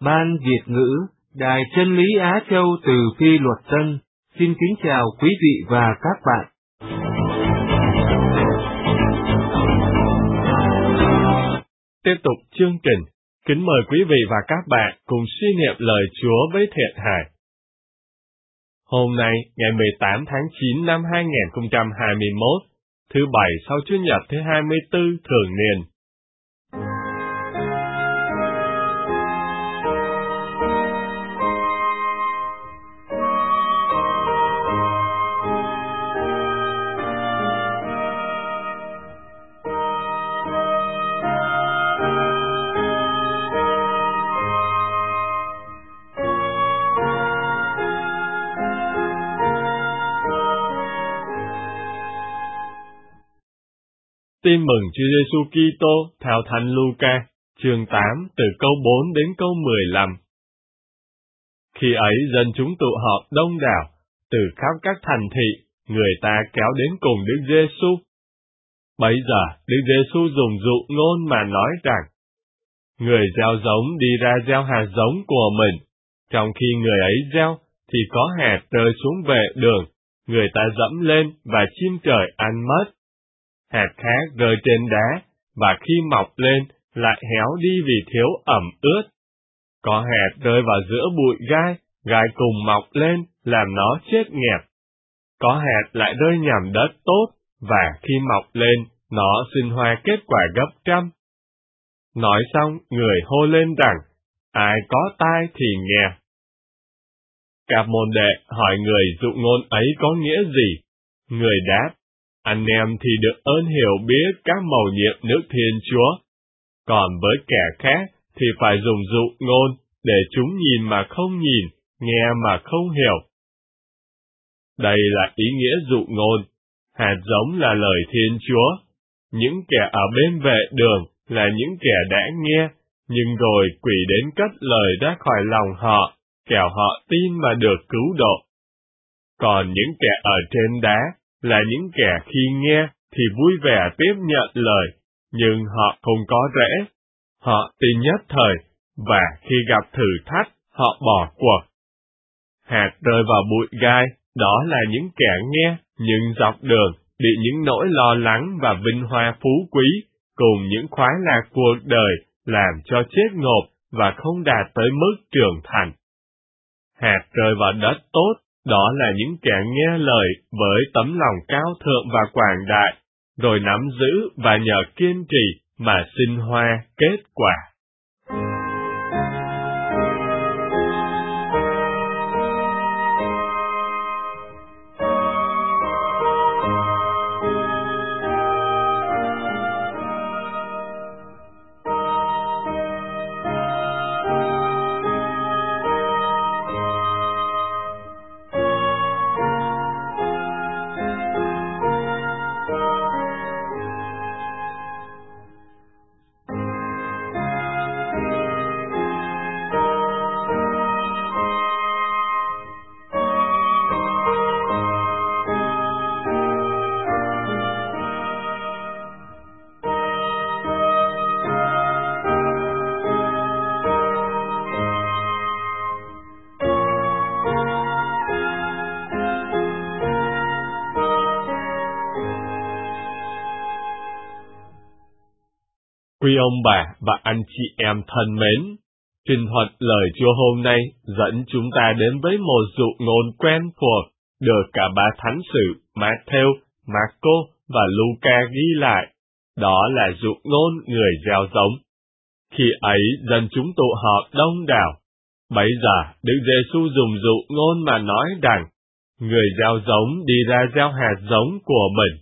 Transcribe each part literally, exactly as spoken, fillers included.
Ban Việt ngữ, Đài Chân lý Á Châu từ Phi Luật Tân, xin kính chào quý vị và các bạn. Tiếp tục chương trình, kính mời quý vị và các bạn cùng suy niệm lời Chúa với Thiện Hải. Hôm nay, ngày mười tám tháng chín năm hai nghìn không trăm hai mươi mốt, thứ Bảy sau Chủ nhật thứ hai mươi tư thường niên. Tin mừng Chúa Giêsu Kitô theo Thánh Luca, chương tám từ câu bốn đến câu mười lăm. Khi ấy dân chúng tụ họp đông đảo, từ khắp các thành thị, người ta kéo đến cùng Đức Giêsu. Bấy giờ, Đức Giêsu dùng dụ ngôn mà nói rằng: Người gieo giống đi ra gieo hạt giống của mình, trong khi người ấy gieo, thì có hạt rơi xuống vệ đường, người ta dẫm lên và chim trời ăn mất. Hạt khác rơi trên đá, và khi mọc lên, lại héo đi vì thiếu ẩm ướt. Có hạt rơi vào giữa bụi gai, gai cùng mọc lên, làm nó chết nghẹt. Có hạt lại rơi nhằm đất tốt, và khi mọc lên, nó sinh hoa kết quả gấp trăm. Nói xong, người hô lên rằng: Ai có tai thì nghe. Các môn đệ hỏi người dụ ngôn ấy có nghĩa gì? Người đáp: Anh em thì được ơn hiểu biết các mầu nhiệm nước Thiên Chúa. Còn với kẻ khác thì phải dùng dụ ngôn để chúng nhìn mà không nhìn, nghe mà không hiểu. Đây là ý nghĩa dụ ngôn. Hạt giống là lời Thiên Chúa. Những kẻ ở bên vệ đường là những kẻ đã nghe, nhưng rồi quỷ đến cất lời ra khỏi lòng họ, kẻo họ tin mà được cứu độ. Còn những kẻ ở trên đá là những kẻ khi nghe thì vui vẻ tiếp nhận lời, nhưng họ không có rễ. Họ tin nhất thời, và khi gặp thử thách, họ bỏ cuộc. Hạt rơi vào bụi gai, đó là những kẻ nghe, nhưng dọc đường bị những nỗi lo lắng và vinh hoa phú quý, cùng những khoái lạc cuộc đời, làm cho chết ngộp và không đạt tới mức trưởng thành. Hạt rơi vào đất tốt, đó là những kẻ nghe lời với tấm lòng cao thượng và quảng đại, rồi nắm giữ và nhờ kiên trì mà sinh hoa kết quả. Quý ông bà và anh chị em thân mến, trình thuật lời Chúa hôm nay dẫn chúng ta đến với một dụ ngôn quen thuộc được cả ba thánh sử Matthew, Marco và Luca ghi lại. Đó là dụ ngôn người gieo giống. Khi ấy dân chúng tụ họp đông đảo. Bấy giờ Đức Giêsu dùng dụ ngôn mà nói rằng: Người gieo giống đi ra gieo hạt giống của mình.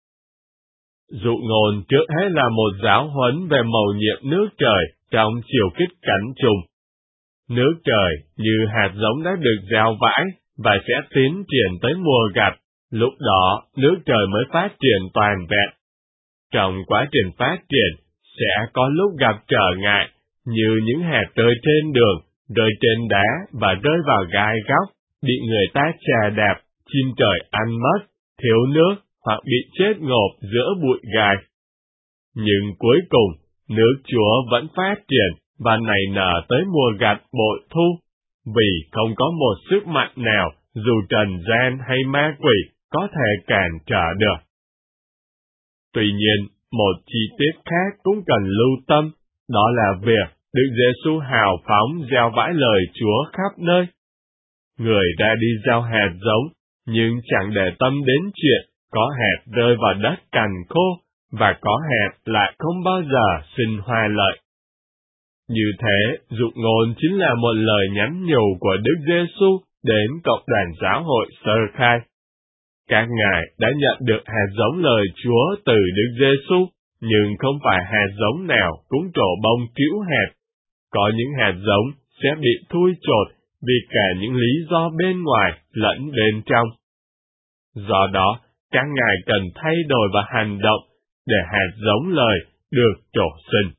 Dụ ngôn trước hết là một giáo huấn về mầu nhiệm nước trời trong chiều kích cảnh trùng. Nước trời như hạt giống đã được gieo vãi và sẽ tiến triển tới mùa gặt, lúc đó nước trời mới phát triển toàn vẹn. Trong quá trình phát triển, sẽ có lúc gặp trở ngại, như những hạt rơi trên đường, rơi trên đá và rơi vào gai góc, bị người ta chà đạp, chim trời ăn mất, thiếu nước, hoặc bị chết ngộp giữa bụi gai. Nhưng cuối cùng, nước Chúa vẫn phát triển và nảy nở tới mùa gặt bội thu, vì không có một sức mạnh nào, dù trần gian hay ma quỷ, có thể cản trở được. Tuy nhiên, một chi tiết khác cũng cần lưu tâm, đó là việc Đức Giêsu hào phóng gieo vãi lời Chúa khắp nơi. Người đã đi gieo hạt giống, nhưng chẳng để tâm đến chuyện có hạt rơi vào đất cằn khô, và có hạt lại không bao giờ sinh hoa lợi. Như thế, dụ ngôn chính là một lời nhắn nhủ của Đức Giêsu đến cộng đoàn giáo hội sơ khai. Các ngài đã nhận được hạt giống lời Chúa từ Đức Giêsu, nhưng không phải hạt giống nào cũng trổ bông trĩu hạt. Có những hạt giống sẽ bị thui chột vì cả những lý do bên ngoài lẫn bên trong. Do đó, các ngài cần thay đổi và hành động để hạt giống lời được trổ sinh.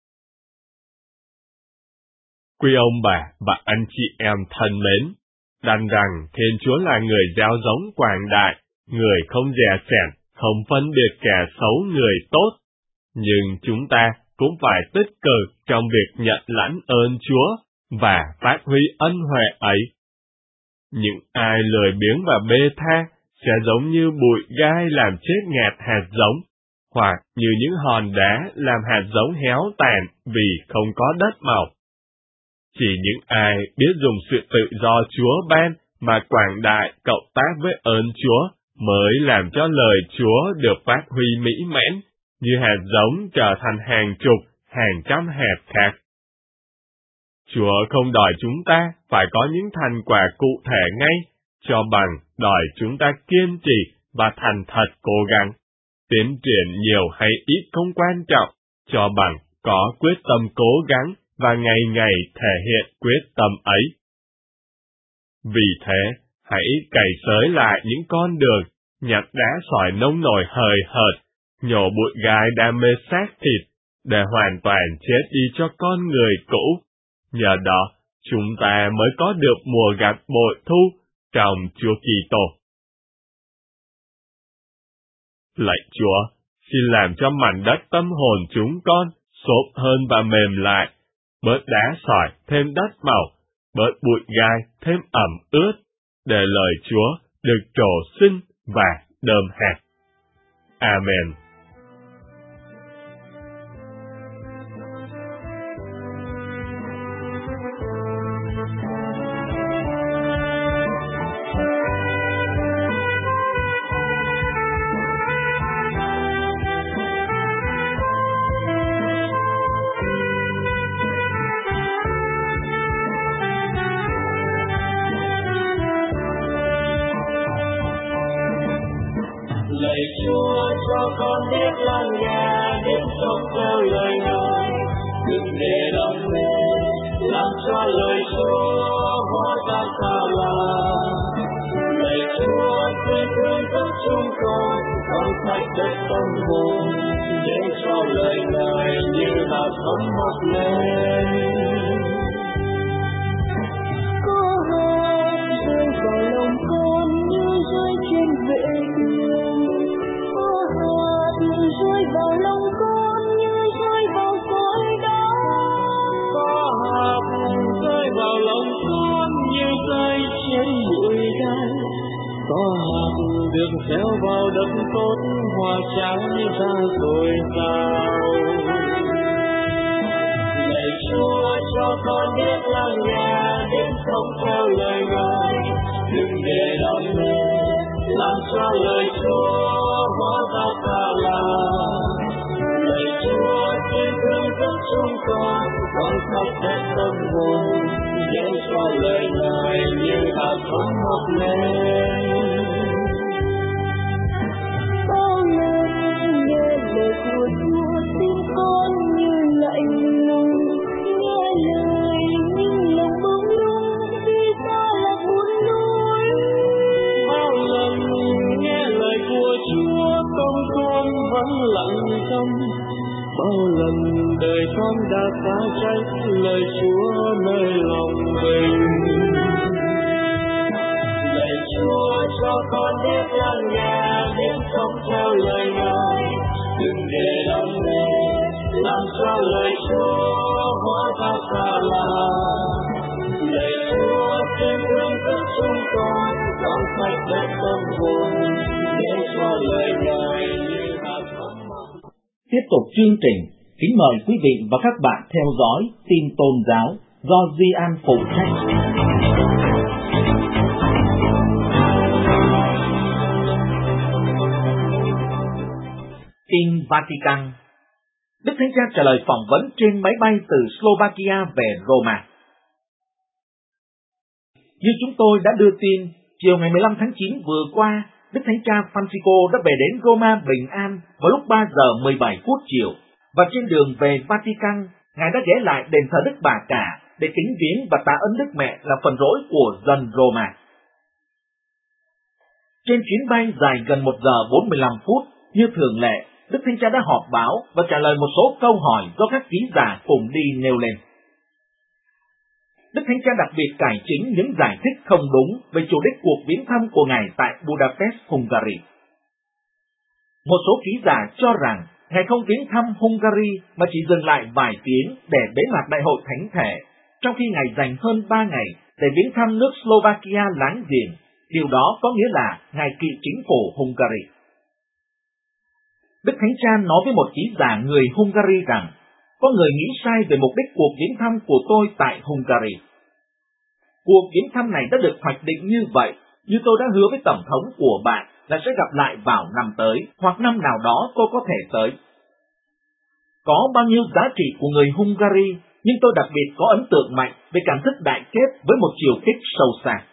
Quý ông bà và anh chị em thân mến, đành rằng Thiên Chúa là người gieo giống quảng đại, người không dè chèn, không phân biệt kẻ xấu người tốt. Nhưng chúng ta cũng phải tích cực trong việc nhận lãnh ơn Chúa và phát huy ân huệ ấy. Những ai lười biếng và bê tha sẽ giống như bụi gai làm chết ngạt hạt giống, hoặc như những hòn đá làm hạt giống héo tàn vì không có đất màu. Chỉ những ai biết dùng sự tự do Chúa ban mà quảng đại cộng tác với ơn Chúa mới làm cho lời Chúa được phát huy mỹ mãn, như hạt giống trở thành hàng chục, hàng trăm hạt khác. Chúa không đòi chúng ta phải có những thành quả cụ thể ngay, cho bằng đòi chúng ta kiên trì và thành thật cố gắng. Tiến triển nhiều hay ít không quan trọng, cho bằng có quyết tâm cố gắng và ngày ngày thể hiện quyết tâm ấy. Vì thế, hãy cày xới lại những con đường, nhặt đá sỏi nông nổi hời hợt, nhổ bụi gai đam mê xác thịt, để hoàn toàn chết đi cho con người cũ. Nhờ đó, chúng ta mới có được mùa gặt bội thu trong Chúa Kitô. Lạy Chúa, xin làm cho mảnh đất tâm hồn chúng con xốp hơn và mềm lại, bớt đá sỏi thêm đất màu, bớt bụi gai thêm ẩm ướt, để lời Chúa được trổ sinh và đơm hạt. Amen. Lạy Chúa cho con biết lắng nghe, biết sống theo lời Ngài, đừng để đam mê làm cho lời Chúa hóa ra xa lạ. Lạy Chúa xin thương giúp chúng con, con sạch đất tâm hồn, để cho lời Ngài như là thấm bốc lên. Có hát rơi vào lòng con như rơi trên vệ đường, rơi vào lòng con như rơi vào cõi đá. Có hạt rơi vào lòng con như rơi trên bụi gai. Có hạt được gieo vào đất tốt, hoa trắng ra rồi rào. Lạy Chúa cho con biết lắng nghe, biết sống theo lời Ngài, đừng để đam mê làm cho lời Chúa hóa ra xa lạ. Lạy Chúa xin thương giúp chúng con, con sạch hết tâm hồn, để cho lời Ngài như là thấm bốc lên. Bao lần nghe lời của Chúa xin con như lạnh lùng, nghe lời nhưng lòng bỗng rung vì ta là buồn nuối. Bao lần nghe lời của Chúa con con vẫn lặng tâm, bao lần đời con đã xa tránh lời Chúa nơi lòng mình. Lạy Chúa cho con biết lắng nghe, biết sống theo lời Ngài, đừng để đam mê làm cho lời Chúa hóa ra xa lạ. Lạy Chúa trên thương xót chúng con, dọn sạch đất tâm hồn, để cho lời Ngài như hạt ấm mong. Tiếp tục chương trình, kính mời quý vị và các bạn theo dõi tin tôn giáo do Duy An phụ trách. Tin Vatican. Đức Thánh Cha trả lời phỏng vấn trên máy bay từ Slovakia về Roma. Như chúng tôi đã đưa tin, chiều ngày mười lăm tháng chín vừa qua, Đức Thánh Cha Francisco đã về đến Roma bình an vào lúc ba giờ mười bảy phút chiều, và trên đường về Vatican, Ngài đã ghé lại đền thờ Đức Bà Cả để kính viếng và tạ ơn Đức Mẹ là phần rỗi của dân Roma. Trên chuyến bay dài gần một giờ bốn mươi lăm phút, như thường lệ, Đức Thánh Cha đã họp báo và trả lời một số câu hỏi do các ký giả cùng đi nêu lên. Đức Thánh Cha đặc biệt cải chính những giải thích không đúng về chủ đích cuộc viếng thăm của Ngài tại Budapest, Hungary. Một số ký giả cho rằng Ngài không viếng thăm Hungary mà chỉ dừng lại vài tiếng để bế mạc đại hội thánh thể, trong khi Ngài dành hơn ba ngày để viếng thăm nước Slovakia láng giềng. Điều đó có nghĩa là Ngài kỵ chính phủ Hungary. Đức Thánh Cha nói với một ký giả người Hungary rằng, có người nghĩ sai về mục đích cuộc viếng thăm của tôi tại Hungary. Cuộc viếng thăm này đã được hoạch định như vậy, như tôi đã hứa với Tổng thống của bạn là sẽ gặp lại vào năm tới, hoặc năm nào đó tôi có thể tới. Có bao nhiêu giá trị của người Hungary, nhưng tôi đặc biệt có ấn tượng mạnh về cảm thức đại kết với một chiều kích sâu xa.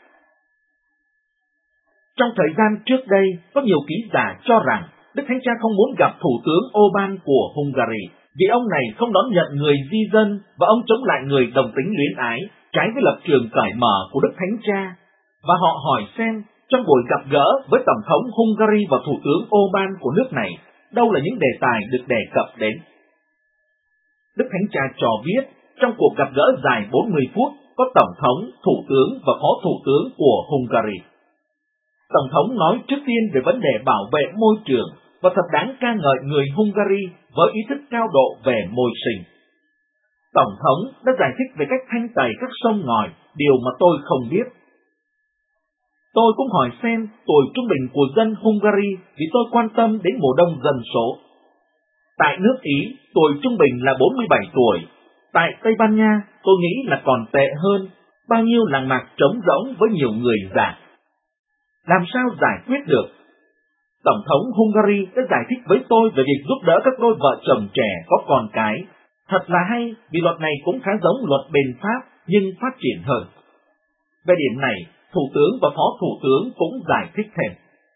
Trong thời gian trước đây, có nhiều ký giả cho rằng Đức Thánh Cha không muốn gặp Thủ tướng Orbán của Hungary, vì ông này không đón nhận người di dân và ông chống lại người đồng tính luyến ái, trái với lập trường cởi mở của Đức Thánh Cha. Và họ hỏi xem, trong buổi gặp gỡ với Tổng thống Hungary và Thủ tướng Orbán của nước này, đâu là những đề tài được đề cập đến. Đức Thánh Cha cho biết, trong cuộc gặp gỡ dài bốn mươi phút, có Tổng thống, Thủ tướng và Phó Thủ tướng của Hungary. Tổng thống nói trước tiên về vấn đề bảo vệ môi trường và thật đáng ca ngợi người Hungary với ý thức cao độ về môi sinh. Tổng thống đã giải thích về cách thanh tẩy các sông ngòi, điều mà tôi không biết. Tôi cũng hỏi xem tuổi trung bình của dân Hungary vì tôi quan tâm đến mùa đông dân số. Tại nước Ý, tuổi trung bình là bốn mươi bảy tuổi. Tại Tây Ban Nha, tôi nghĩ là còn tệ hơn, bao nhiêu làng mạc trống rỗng với nhiều người già. Làm sao giải quyết được? Tổng thống Hungary đã giải thích với tôi về việc giúp đỡ các đôi vợ chồng trẻ có con cái. Thật là hay, vì luật này cũng khá giống luật bên Pháp, nhưng phát triển hơn. Về điểm này, Thủ tướng và Phó Thủ tướng cũng giải thích thêm.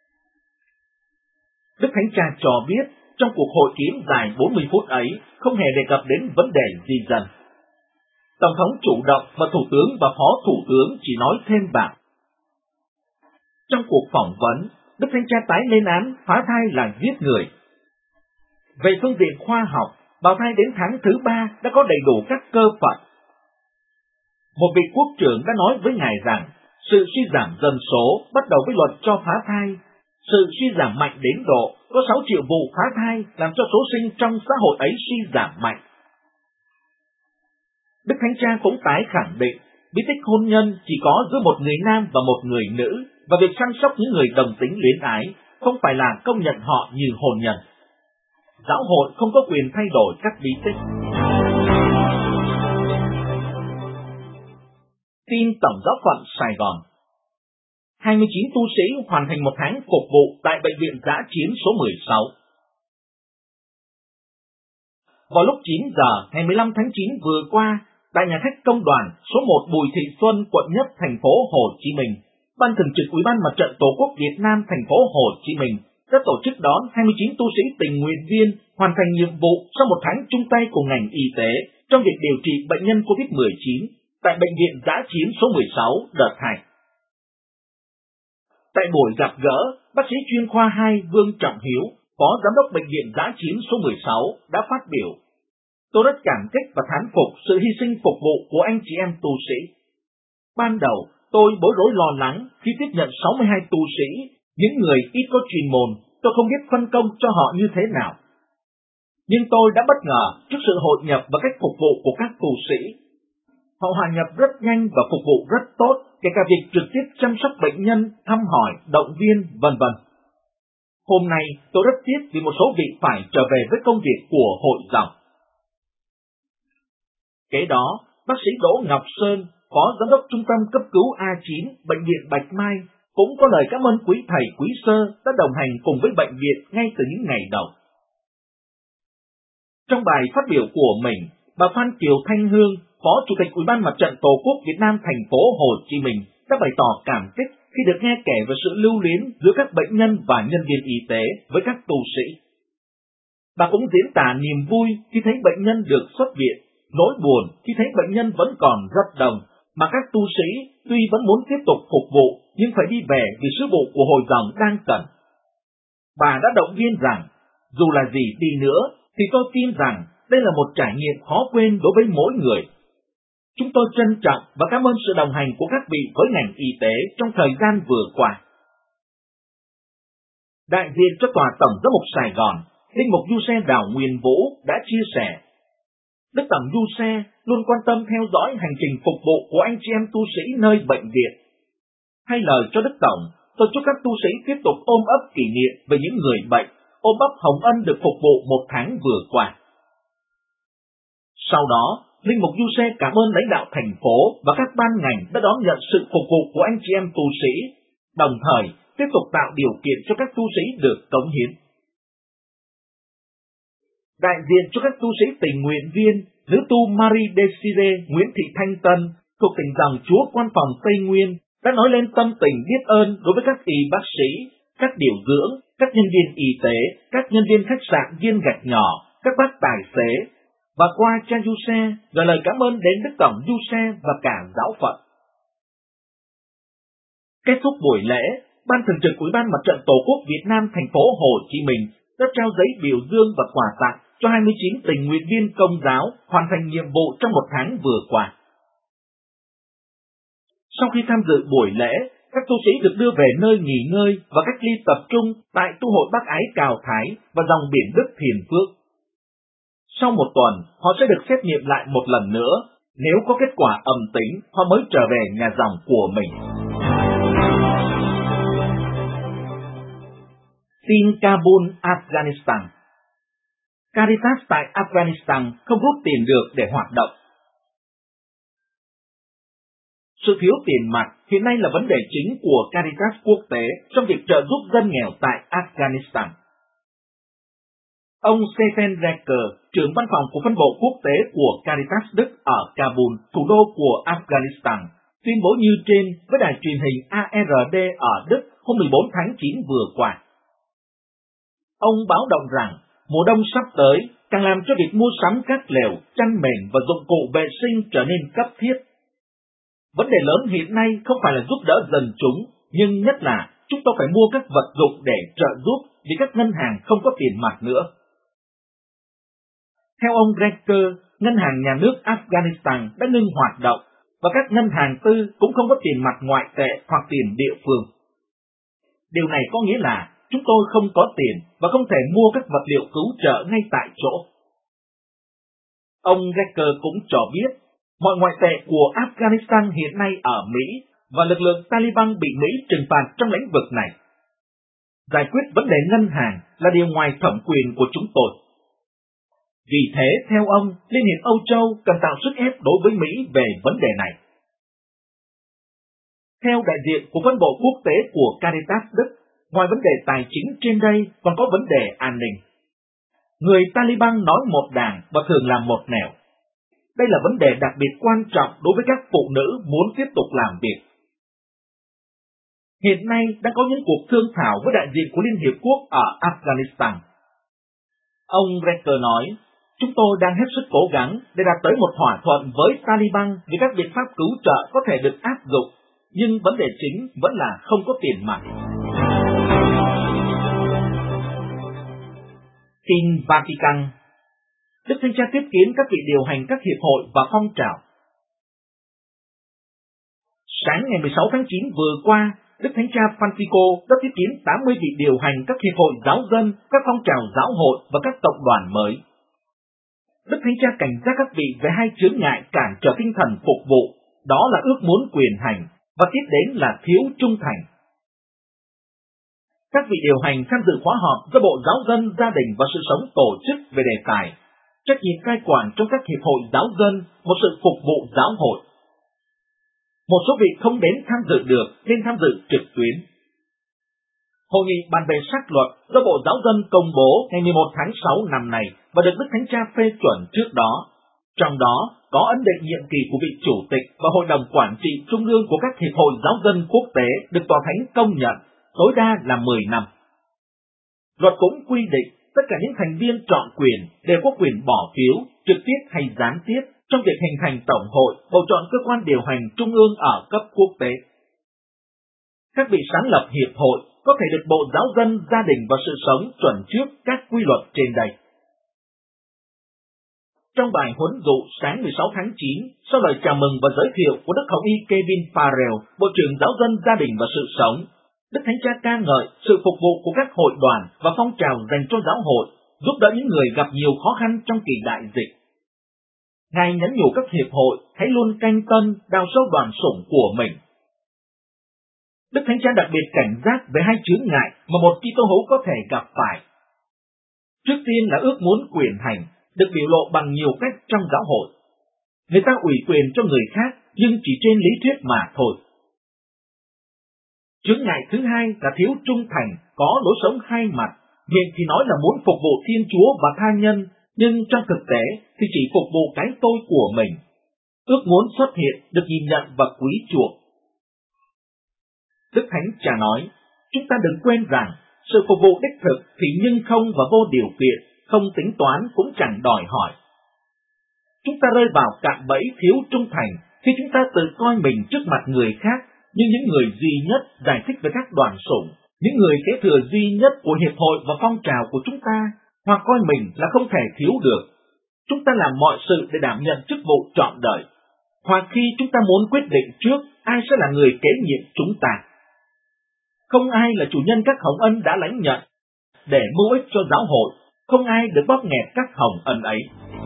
Đức Thánh Cha cho biết, trong cuộc hội kiến dài bốn mươi phút ấy, không hề đề cập đến vấn đề di dân. Tổng thống chủ động và Thủ tướng và Phó Thủ tướng chỉ nói thêm bảo. Trong cuộc phỏng vấn, Đức Thánh Cha tái lên án phá thai là giết người. Về phương diện khoa học, bào thai đến tháng thứ ba đã có đầy đủ các cơ phận. Một vị quốc trưởng đã nói với Ngài rằng, sự suy giảm dân số bắt đầu với luật cho phá thai. Sự suy giảm mạnh đến độ có sáu triệu vụ phá thai làm cho số sinh trong xã hội ấy suy giảm mạnh. Đức Thánh Cha cũng tái khẳng định, bí tích hôn nhân chỉ có giữa một người nam và một người nữ, và việc săn sóc những người đồng tính luyến ái không phải là công nhận họ như hôn nhân. Giáo hội không có quyền thay đổi các bí tích. Tin Tổng giáo phận Sài Gòn. hai mươi chín tu sĩ hoàn thành một tháng phục vụ tại Bệnh viện Dã Chiến số mười sáu. Vào lúc chín giờ ngày mười lăm tháng chín vừa qua, tại nhà khách Công đoàn số một Bùi Thị Xuân, quận Nhất, thành phố Hồ Chí Minh, Ban Thường trực Ủy ban Mặt trận Tổ quốc Việt Nam thành phố Hồ Chí Minh đã tổ chức đón hai mươi chín tu sĩ tình nguyện viên hoàn thành nhiệm vụ sau một tháng chung tay của ngành y tế trong việc điều trị bệnh nhân covid mười chín tại Bệnh viện Dã Chiến số mười sáu đợt hai. Tại buổi gặp gỡ, bác sĩ chuyên khoa hai Vương Trọng Hiếu, Phó Giám đốc Bệnh viện Dã Chiến số mười sáu đã phát biểu. Tôi rất cảm kích và thán phục sự hy sinh phục vụ của anh chị em tu sĩ. Ban đầu, tôi bối rối lo lắng khi tiếp nhận sáu mươi hai tu sĩ, những người ít có chuyên môn, tôi không biết phân công cho họ như thế nào. Nhưng tôi đã bất ngờ trước sự hội nhập và cách phục vụ của các tu sĩ. Họ hòa nhập rất nhanh và phục vụ rất tốt, kể cả việc trực tiếp chăm sóc bệnh nhân, thăm hỏi, động viên, vân vân. Hôm nay, tôi rất tiếc vì một số vị phải trở về với công việc của hội dòng. Kế đó, bác sĩ Đỗ Ngọc Sơn, Phó Giám đốc Trung tâm Cấp cứu A chín, Bệnh viện Bạch Mai, cũng có lời cảm ơn quý thầy quý sơ đã đồng hành cùng với bệnh viện ngay từ những ngày đầu. Trong bài phát biểu của mình, bà Phan Kiều Thanh Hương, Phó Chủ tịch Ủy ban Mặt trận Tổ quốc Việt Nam thành phố Hồ Chí Minh đã bày tỏ cảm kích khi được nghe kể về sự lưu luyến giữa các bệnh nhân và nhân viên y tế với các tu sĩ. Bà cũng diễn tả niềm vui khi thấy bệnh nhân được xuất viện, nỗi buồn khi thấy bệnh nhân vẫn còn rất đông, mà các tu sĩ tuy vẫn muốn tiếp tục phục vụ nhưng phải đi về vì sứ vụ của hội dòng đang cần. Bà đã động viên rằng, dù là gì đi nữa, thì tôi tin rằng đây là một trải nghiệm khó quên đối với mỗi người. Chúng tôi trân trọng và cảm ơn sự đồng hành của các vị với ngành y tế trong thời gian vừa qua. Đại diện cho Tòa Tổng Giám mục Sài Gòn, Linh mục Du Xe Đào Nguyên Vũ đã chia sẻ, Đức Tổng Du Xe luôn quan tâm theo dõi hành trình phục vụ của anh chị em tu sĩ nơi bệnh viện. Thay lời cho Đức Tổng, tôi chúc các tu sĩ tiếp tục ôm ấp kỷ niệm về những người bệnh, ôm ấp hồng ân được phục vụ một tháng vừa qua. Sau đó, Linh mục Du Xe cảm ơn lãnh đạo thành phố và các ban ngành đã đón nhận sự phục vụ của anh chị em tu sĩ, đồng thời tiếp tục tạo điều kiện cho các tu sĩ được cống hiến. Đại diện cho các tu sĩ tình nguyện viên, nữ tu Marie Desire Nguyễn Thị Thanh Tân thuộc tỉnh Dòng Chúa Quan phòng Tây Nguyên đã nói lên tâm tình biết ơn đối với các y bác sĩ, các điều dưỡng, các nhân viên y tế, các nhân viên khách sạn Viên Gạch Nhỏ, các bác tài xế, và qua cha Du Xe gửi lời cảm ơn đến Đức Tổng Du Xe và cả giáo phận. Kết thúc buổi lễ, Ban Thường trực Ủy ban Mặt trận Tổ quốc Việt Nam thành phố Hồ Chí Minh đã trao giấy biểu dương và quà tặng cho hai mươi chín tình nguyện viên Công giáo hoàn thành nhiệm vụ trong một tháng vừa qua. Sau khi tham dự buổi lễ, các tu sĩ được đưa về nơi nghỉ ngơi và cách ly tập trung tại tu hội Bác Ái Cào Thái và dòng biển Đức Thiền Phước. Sau một tuần, họ sẽ được xét nghiệm lại một lần nữa. Nếu có kết quả âm tính, họ mới trở về nhà dòng của mình. Tin Kabul, Afghanistan. Caritas tại Afghanistan không rút tiền được để hoạt động. Sự thiếu tiền mặt hiện nay là vấn đề chính của Caritas quốc tế trong việc trợ giúp dân nghèo tại Afghanistan. Ông Stephen Recker, trưởng văn phòng của phân bộ quốc tế của Caritas Đức ở Kabul, thủ đô của Afghanistan, tuyên bố như trên với đài truyền hình A R D ở Đức hôm mười bốn tháng chín vừa qua. Ông báo động rằng mùa đông sắp tới càng làm cho việc mua sắm các lều, chăn mền và dụng cụ vệ sinh trở nên cấp thiết. Vấn đề lớn hiện nay không phải là giúp đỡ dân chúng, nhưng nhất là chúng tôi phải mua các vật dụng để trợ giúp vì các ngân hàng không có tiền mặt nữa. Theo ông Recker, ngân hàng nhà nước Afghanistan đã ngưng hoạt động và các ngân hàng tư cũng không có tiền mặt ngoại tệ hoặc tiền địa phương. Điều này có nghĩa là chúng tôi không có tiền và không thể mua các vật liệu cứu trợ ngay tại chỗ. Ông Recker cũng cho biết, mọi ngoại tệ của Afghanistan hiện nay ở Mỹ và lực lượng Taliban bị Mỹ trừng phạt trong lĩnh vực này. Giải quyết vấn đề ngân hàng là điều ngoài thẩm quyền của chúng tôi. Vì thế, theo ông, Liên hiệp Âu Châu cần tạo sức ép đối với Mỹ về vấn đề này. Theo đại diện của phân bộ quốc tế của Caritas Đức, ngoài vấn đề tài chính trên đây còn có vấn đề an ninh. Người Taliban nói một đảng và thường làm một nẻo. Đây là vấn đề đặc biệt quan trọng đối với các phụ nữ muốn tiếp tục làm việc. Hiện nay đang có những cuộc thương thảo với đại diện của Liên Hiệp Quốc ở Afghanistan. Ông Recker nói, chúng tôi đang hết sức cố gắng để đạt tới một thỏa thuận với Taliban về các biện pháp cứu trợ có thể được áp dụng, nhưng vấn đề chính vẫn là không có tiền mặt. Tin Vatican. Đức Thánh Cha tiếp kiến các vị điều hành các hiệp hội và phong trào. Sáng ngày mười sáu tháng chín vừa qua, Đức Thánh Cha Francisco đã tiếp kiến tám mươi vị điều hành các hiệp hội giáo dân, các phong trào giáo hội và các cộng đoàn mới. Đức Thánh Cha cảnh giác các vị về hai chướng ngại cản trở tinh thần phục vụ, đó là ước muốn quyền hành, và tiếp đến là thiếu trung thành. Các vị điều hành tham dự khóa họp do Bộ Giáo dân, Gia đình và Sự sống tổ chức về đề tài trách nhiệm cai quản trong các hiệp hội giáo dân, một sự phục vụ giáo hội. Một số vị không đến tham dự được nên tham dự trực tuyến. Hội nghị bàn về sách luật do Bộ Giáo dân công bố ngày mười một tháng sáu năm nay và được Đức Thánh Cha phê chuẩn trước đó. Trong đó có ấn định nhiệm kỳ của vị chủ tịch và hội đồng quản trị trung ương của các hiệp hội giáo dân quốc tế được Tòa Thánh công nhận, tối đa là mười năm. Luật cũng quy định tất cả những thành viên trọn quyền đều có quyền bỏ phiếu, trực tiếp hay gián tiếp, trong việc hình thành tổng hội, bầu chọn cơ quan điều hành trung ương ở cấp quốc tế. Các vị sáng lập hiệp hội có thể được Bộ Giáo dân, Gia đình và Sự sống chuẩn trước các quy luật trên đây. Trong bài huấn dụ sáng mười sáu tháng chín, sau lời chào mừng và giới thiệu của Đức Hồng y Kevin Farrell, Bộ trưởng Giáo dân, Gia đình và Sự sống, Đức Thánh Cha ca ngợi sự phục vụ của các hội đoàn và phong trào dành cho giáo hội, giúp đỡ những người gặp nhiều khó khăn trong kỳ đại dịch. Ngài nhắn nhủ các hiệp hội hãy luôn canh tân, đào sâu đoàn sủng của mình. Đức Thánh Cha đặc biệt cảnh giác về hai chướng ngại mà một Kitô hữu có thể gặp phải. Trước tiên là ước muốn quyền hành, được biểu lộ bằng nhiều cách trong giáo hội. Người ta ủy quyền cho người khác nhưng chỉ trên lý thuyết mà thôi. Chướng ngại thứ hai là thiếu trung thành, có lối sống hai mặt, miệng thì nói là muốn phục vụ Thiên Chúa và tha nhân, nhưng trong thực tế thì chỉ phục vụ cái tôi của mình. Ước muốn xuất hiện, được nhìn nhận và quý chuộng. Đức Thánh Cha nói, chúng ta đừng quên rằng, sự phục vụ đích thực thì nhưng không và vô điều kiện, không tính toán cũng chẳng đòi hỏi. Chúng ta rơi vào cạm bẫy thiếu trung thành khi chúng ta tự coi mình trước mặt người khác như những người duy nhất giải thích về các đoàn sủng, những người kế thừa duy nhất của hiệp hội và phong trào của chúng ta, hoặc coi mình là không thể thiếu được. Chúng ta làm mọi sự để đảm nhận chức vụ trọn đời, hoặc khi chúng ta muốn quyết định trước ai sẽ là người kế nhiệm chúng ta. Không ai là chủ nhân các hồng ân đã lãnh nhận để mưu ích cho giáo hội, không ai được bóp nghẹt các hồng ân ấy.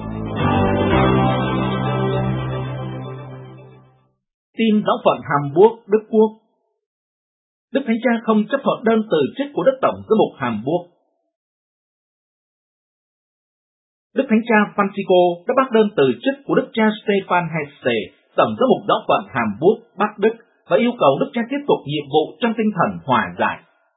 Tin giáo phận Hamburg, Đức Quốc. Đức Thánh Cha không chấp thuận đơn từ chức của Đức Tổng giám mục Hamburg. Đức Thánh Cha Francisco đã bác đơn từ chức của Đức cha Stefan Hesse, Tổng giám mục giáo phận Hamburg, Bắc Đức, và yêu cầu Đức cha tiếp tục nhiệm vụ trong tinh thần hòa giải.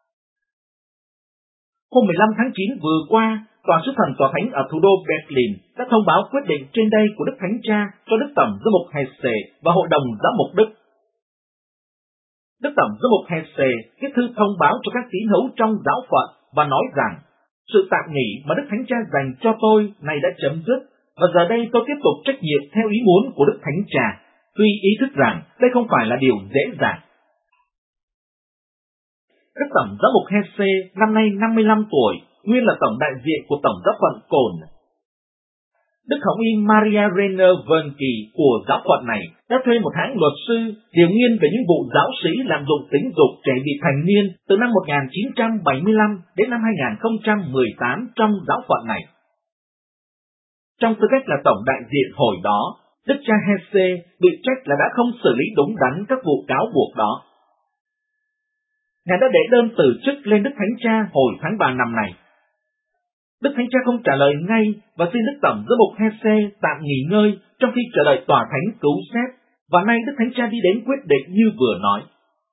Hôm mười lăm tháng chín vừa qua, Tòa sứ thần Tòa Thánh ở thủ đô Berlin đã thông báo quyết định trên đây của Đức Thánh Cha cho Đức Tổng giám mục Hesse và Hội đồng Giám mục Đức. Đức Tổng giám mục Hesse viết thư thông báo cho các tín hữu trong giáo phận và nói rằng, sự tạm nghỉ mà Đức Thánh Cha dành cho tôi này đã chấm dứt, và giờ đây tôi tiếp tục trách nhiệm theo ý muốn của Đức Thánh Cha, tuy ý thức rằng đây không phải là điều dễ dàng. Đức Tổng giám mục Hesse năm nay năm mươi lăm tuổi, nguyên là tổng đại diện của Tổng giáo phận Cồn. Đức Hồng y Maria Rainer Wernke của giáo phận này đã thuê một hãng luật sư điều nghiên về những vụ giáo sĩ lạm dụng tính dục trẻ vị thành niên từ năm một nghìn chín trăm bảy mươi lăm đến năm hai nghìn không trăm mười tám trong giáo phận này. Trong tư cách là tổng đại diện hồi đó, Đức cha Hesse bị trách là đã không xử lý đúng đắn các vụ cáo buộc đó. Ngài đã để đơn từ chức lên Đức Thánh Cha hồi tháng ba năm nay. Đức Thánh Cha không trả lời ngay và xin Đức Tổng giám mục Hesse tạm nghỉ ngơi trong khi chờ đợi Tòa Thánh cứu xét, và nay Đức Thánh Cha đi đến quyết định như vừa nói.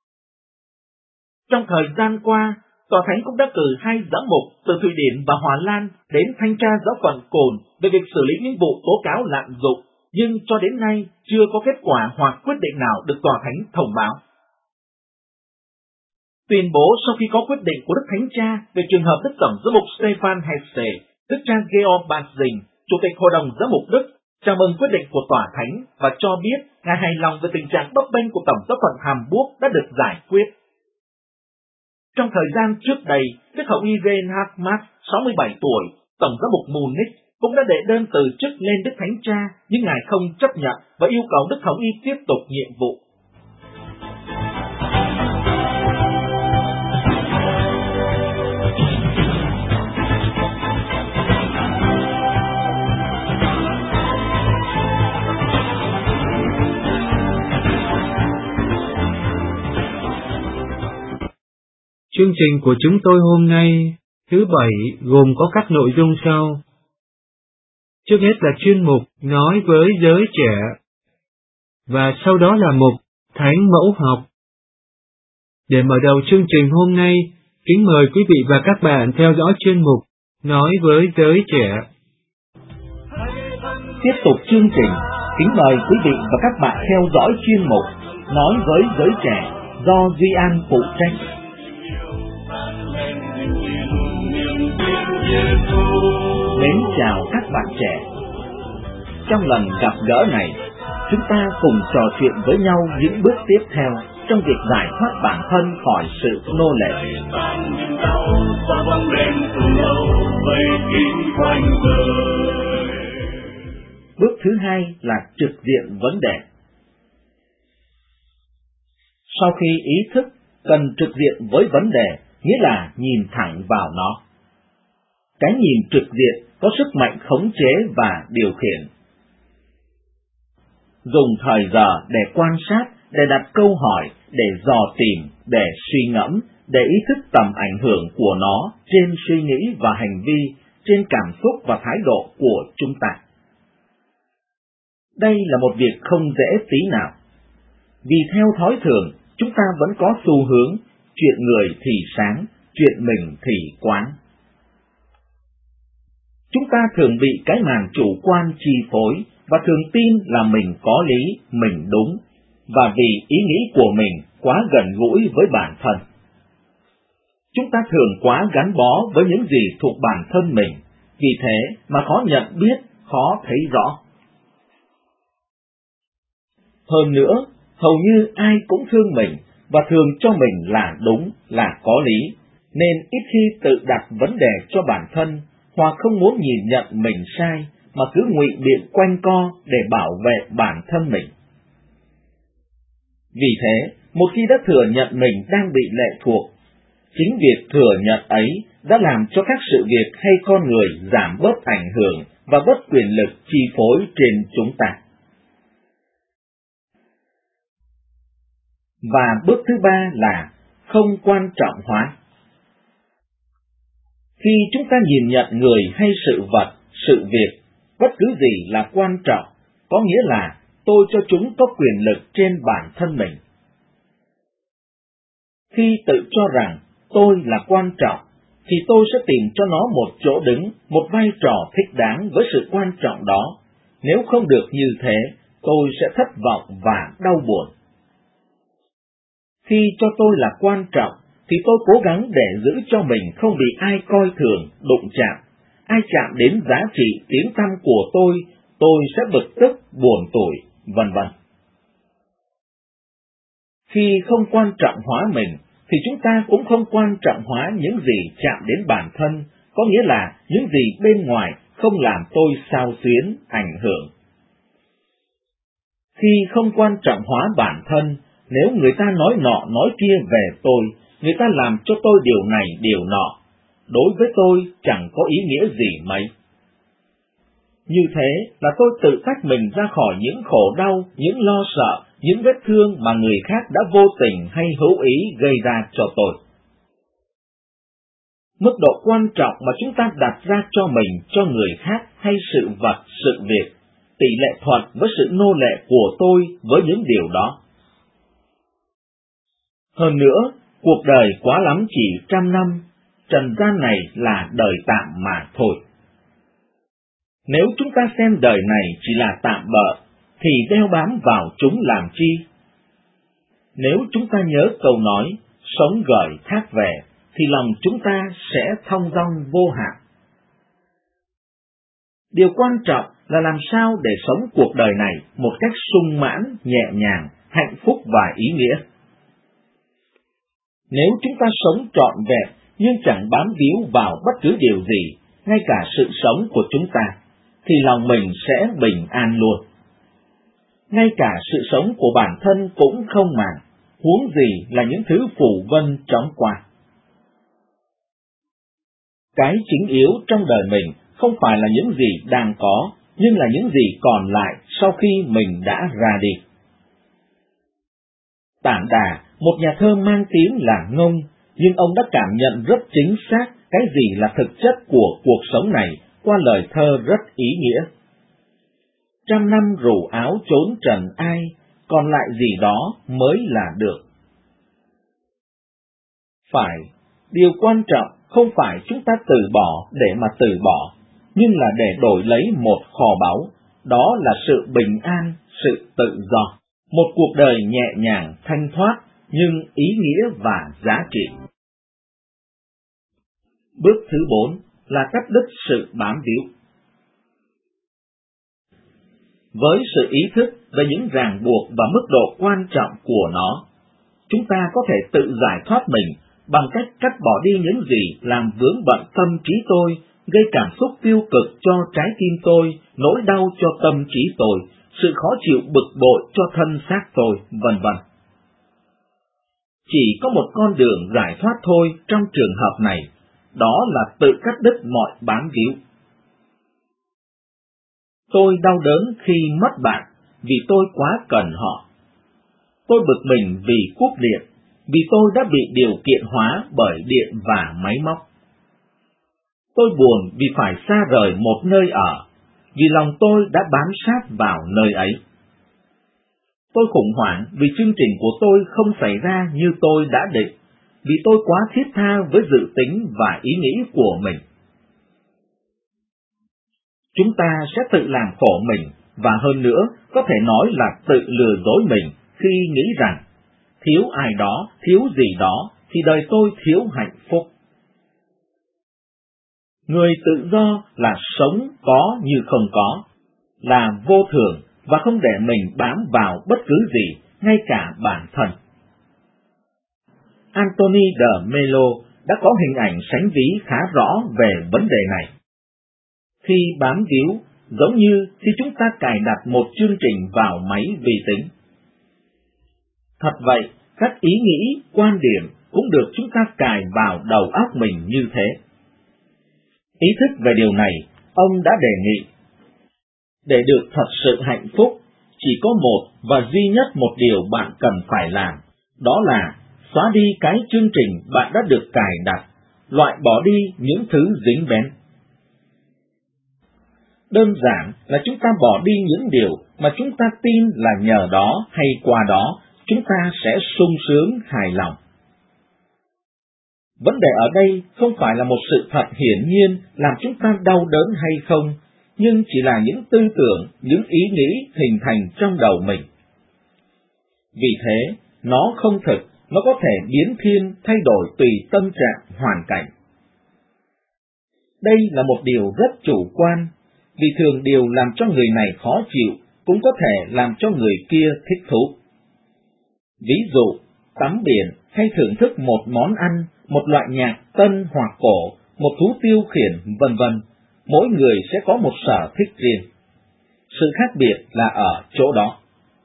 Trong thời gian qua, Tòa Thánh cũng đã cử hai giám mục từ Thụy Điển và Hòa Lan đến thanh tra giáo phận Cồn về việc xử lý những vụ tố cáo lạm dụng, nhưng cho đến nay chưa có kết quả hoặc quyết định nào được Tòa Thánh thông báo. Tuyên bố sau khi có quyết định của Đức Thánh Cha về trường hợp Đức Tổng giám mục Stefan Hesse, Đức cha Georg Basing, Chủ tịch Hội đồng Giám mục Đức, chào mừng quyết định của Tòa Thánh và cho biết Ngài hài lòng về tình trạng bấp bênh của Tổng giáo phận Hamburg đã được giải quyết. Trong thời gian trước đây, Đức Hồng y Reinhard Marx, sáu mươi bảy tuổi, Tổng giám mục Munich, cũng đã đệ đơn từ chức lên Đức Thánh Cha, nhưng Ngài không chấp nhận và yêu cầu Đức Hồng y tiếp tục nhiệm vụ. Chương trình của chúng tôi hôm nay, thứ Bảy, gồm có các nội dung sau. Trước hết là chuyên mục Nói với giới trẻ, và sau đó là mục Thánh mẫu học. Để mở đầu chương trình hôm nay, kính mời quý vị và các bạn theo dõi chuyên mục Nói với giới trẻ. Tiếp tục chương trình, kính mời quý vị và các bạn theo dõi chuyên mục Nói với giới trẻ do Duy An phụ trách. Mến chào các bạn trẻ. Trong lần gặp gỡ này, chúng ta cùng trò chuyện với nhau những bước tiếp theo trong việc giải thoát bản thân khỏi sự nô lệ. Bước thứ hai là trực diện vấn đề. Sau khi ý thức cần trực diện với vấn đề, nghĩa là nhìn thẳng vào nó. Cái nhìn trực diện có sức mạnh khống chế và điều khiển. Dùng thời giờ để quan sát, để đặt câu hỏi, để dò tìm, để suy ngẫm, để ý thức tầm ảnh hưởng của nó trên suy nghĩ và hành vi, trên cảm xúc và thái độ của chúng ta. Đây là một việc không dễ tí nào. Vì theo thói thường, chúng ta vẫn có xu hướng chuyện người thì sáng, chuyện mình thì quán. Chúng ta thường bị cái màn chủ quan chi phối và thường tin là mình có lý, mình đúng, và vì ý nghĩ của mình quá gần gũi với bản thân. Chúng ta thường quá gắn bó với những gì thuộc bản thân mình, vì thế mà khó nhận biết, khó thấy rõ. Hơn nữa, hầu như ai cũng thương mình và thường cho mình là đúng, là có lý, nên ít khi tự đặt vấn đề cho bản thân hoặc không muốn nhìn nhận mình sai mà cứ ngụy biện quanh co để bảo vệ bản thân mình. Vì thế, một khi đã thừa nhận mình đang bị lệ thuộc, chính việc thừa nhận ấy đã làm cho các sự việc hay con người giảm bớt ảnh hưởng và bớt quyền lực chi phối trên chúng ta. Và bước thứ ba là không quan trọng hóa. Khi chúng ta nhìn nhận người hay sự vật, sự việc, bất cứ gì là quan trọng, có nghĩa là tôi cho chúng có quyền lực trên bản thân mình. Khi tự cho rằng tôi là quan trọng, thì tôi sẽ tìm cho nó một chỗ đứng, một vai trò thích đáng với sự quan trọng đó. Nếu không được như thế, tôi sẽ thất vọng và đau buồn. Khi cho tôi là quan trọng, thì tôi cố gắng để giữ cho mình không bị ai coi thường, đụng chạm. Ai chạm đến giá trị tiếng tăm của tôi, tôi sẽ bực tức, buồn tủi, vân vân. Khi không quan trọng hóa mình, thì chúng ta cũng không quan trọng hóa những gì chạm đến bản thân, có nghĩa là những gì bên ngoài không làm tôi xao xuyến, ảnh hưởng. Khi không quan trọng hóa bản thân, nếu người ta nói nọ nói kia về tôi, người ta làm cho tôi điều này điều nọ, đối với tôi chẳng có ý nghĩa gì mấy. Như thế là tôi tự tách mình ra khỏi những khổ đau, những lo sợ, những vết thương mà người khác đã vô tình hay hữu ý gây ra cho tôi. Mức độ quan trọng mà chúng ta đặt ra cho mình, cho người khác hay sự vật, sự việc, tỷ lệ thuận với sự nô lệ của tôi với những điều đó. Hơn nữa, cuộc đời quá lắm chỉ trăm năm, trần gian này là đời tạm mà thôi. Nếu chúng ta xem đời này chỉ là tạm bợ, thì đeo bám vào chúng làm chi? Nếu chúng ta nhớ câu nói, sống gởi thác về, thì lòng chúng ta sẽ thong dong vô hạn. Điều quan trọng là làm sao để sống cuộc đời này một cách sung mãn, nhẹ nhàng, hạnh phúc và ý nghĩa. Nếu chúng ta sống trọn vẹn nhưng chẳng bám víu vào bất cứ điều gì, ngay cả sự sống của chúng ta, thì lòng mình sẽ bình an luôn. Ngay cả sự sống của bản thân cũng không màng, huống gì là những thứ phù vân chóng qua. Cái chính yếu trong đời mình không phải là những gì đang có, nhưng là những gì còn lại sau khi mình đã ra đi. Tản Đà, một nhà thơ mang tiếng là ngông, nhưng ông đã cảm nhận rất chính xác cái gì là thực chất của cuộc sống này qua lời thơ rất ý nghĩa. Trăm năm rủ áo trốn trần ai, còn lại gì đó mới là được. Phải, điều quan trọng không phải chúng ta từ bỏ để mà từ bỏ, nhưng là để đổi lấy một kho báu, đó là sự bình an, sự tự do, một cuộc đời nhẹ nhàng, thanh thoát, nhưng ý nghĩa và giá trị. Bước thứ bốn là cắt đứt sự bám víu. Với sự ý thức về những ràng buộc và mức độ quan trọng của nó, chúng ta có thể tự giải thoát mình bằng cách cắt bỏ đi những gì làm vướng bận tâm trí tôi, gây cảm xúc tiêu cực cho trái tim tôi, nỗi đau cho tâm trí tôi, sự khó chịu bực bội cho thân xác tôi, vân vân. Chỉ có một con đường giải thoát thôi trong trường hợp này, đó là tự cắt đứt mọi bám víu. Tôi đau đớn khi mất bạn vì tôi quá cần họ. Tôi bực mình vì cúp điện, vì tôi đã bị điều kiện hóa bởi điện và máy móc. Tôi buồn vì phải xa rời một nơi ở, vì lòng tôi đã bám sát vào nơi ấy. Tôi khủng hoảng vì chương trình của tôi không xảy ra như tôi đã định, vì tôi quá thiết tha với dự tính và ý nghĩ của mình. Chúng ta sẽ tự làm khổ mình, và hơn nữa, có thể nói là tự lừa dối mình khi nghĩ rằng thiếu ai đó, thiếu gì đó, thì đời tôi thiếu hạnh phúc. Người tự do là sống có như không có, là vô thường và không để mình bám vào bất cứ gì, ngay cả bản thân. Anthony de Mello đã có hình ảnh sánh ví khá rõ về vấn đề này. Khi bám víu, giống như khi chúng ta cài đặt một chương trình vào máy vi tính. Thật vậy, các ý nghĩ, quan điểm cũng được chúng ta cài vào đầu óc mình như thế. Ý thức về điều này, ông đã đề nghị. Để được thật sự hạnh phúc, chỉ có một và duy nhất một điều bạn cần phải làm, đó là xóa đi cái chương trình bạn đã được cài đặt, loại bỏ đi những thứ dính bén. Đơn giản là chúng ta bỏ đi những điều mà chúng ta tin là nhờ đó hay qua đó chúng ta sẽ sung sướng hài lòng. Vấn đề ở đây không phải là một sự thật hiển nhiên làm chúng ta đau đớn hay không, nhưng chỉ là những tư tưởng, những ý nghĩ hình thành trong đầu mình. Vì thế, nó không thực, nó có thể biến thiên thay đổi tùy tâm trạng, hoàn cảnh. Đây là một điều rất chủ quan, vì thường điều làm cho người này khó chịu cũng có thể làm cho người kia thích thú. Ví dụ, tắm biển hay thưởng thức một món ăn, một loại nhạc tân hoặc cổ, một thú tiêu khiển, vân vân, mỗi người sẽ có một sở thích riêng. Sự khác biệt là ở chỗ đó.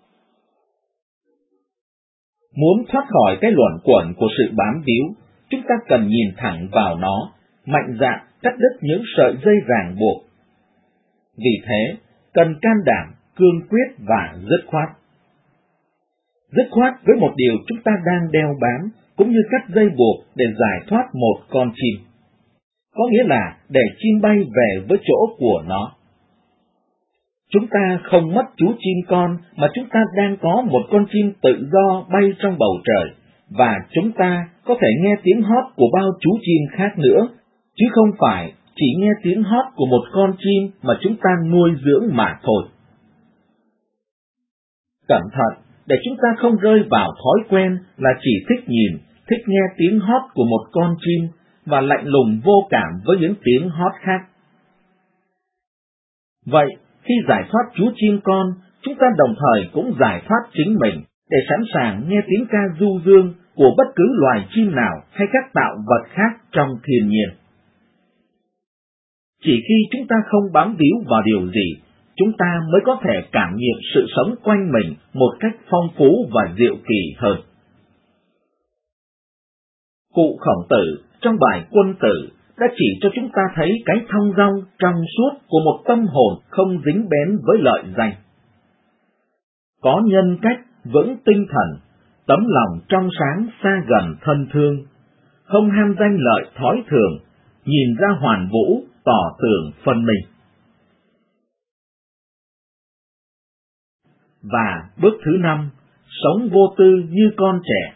Muốn thoát khỏi cái luẩn quẩn của sự bám víu, chúng ta cần nhìn thẳng vào nó, mạnh dạn cắt đứt những sợi dây ràng buộc. Vì thế, cần can đảm, cương quyết và dứt khoát. Dứt khoát với một điều chúng ta đang đeo bám, cũng như cắt dây buộc để giải thoát một con chim. Có nghĩa là để chim bay về với chỗ của nó. Chúng ta không mất chú chim con, mà chúng ta đang có một con chim tự do bay trong bầu trời, và chúng ta có thể nghe tiếng hót của bao chú chim khác nữa, chứ không phải chỉ nghe tiếng hót của một con chim mà chúng ta nuôi dưỡng mà thôi. Cẩn thận, để chúng ta không rơi vào thói quen là chỉ thích nhìn, thích nghe tiếng hót của một con chim, và lạnh lùng vô cảm với những tiếng hót khác. Vậy, khi giải thoát chú chim con, chúng ta đồng thời cũng giải thoát chính mình, để sẵn sàng nghe tiếng ca du dương của bất cứ loài chim nào hay các tạo vật khác trong thiên nhiên. Chỉ khi chúng ta không bám víu vào điều gì, chúng ta mới có thể cảm nghiệm sự sống quanh mình một cách phong phú và diệu kỳ hơn. Cụ Khổng Tử trong bài Quân Tử đã chỉ cho chúng ta thấy cái thong dong trong suốt của một tâm hồn không dính bén với lợi danh. Có nhân cách, vững tinh thần, tấm lòng trong sáng xa gần thân thương, không ham danh lợi thói thường, nhìn ra hoàn vũ, tỏ tường phân minh. Và bước thứ năm, sống vô tư như con trẻ.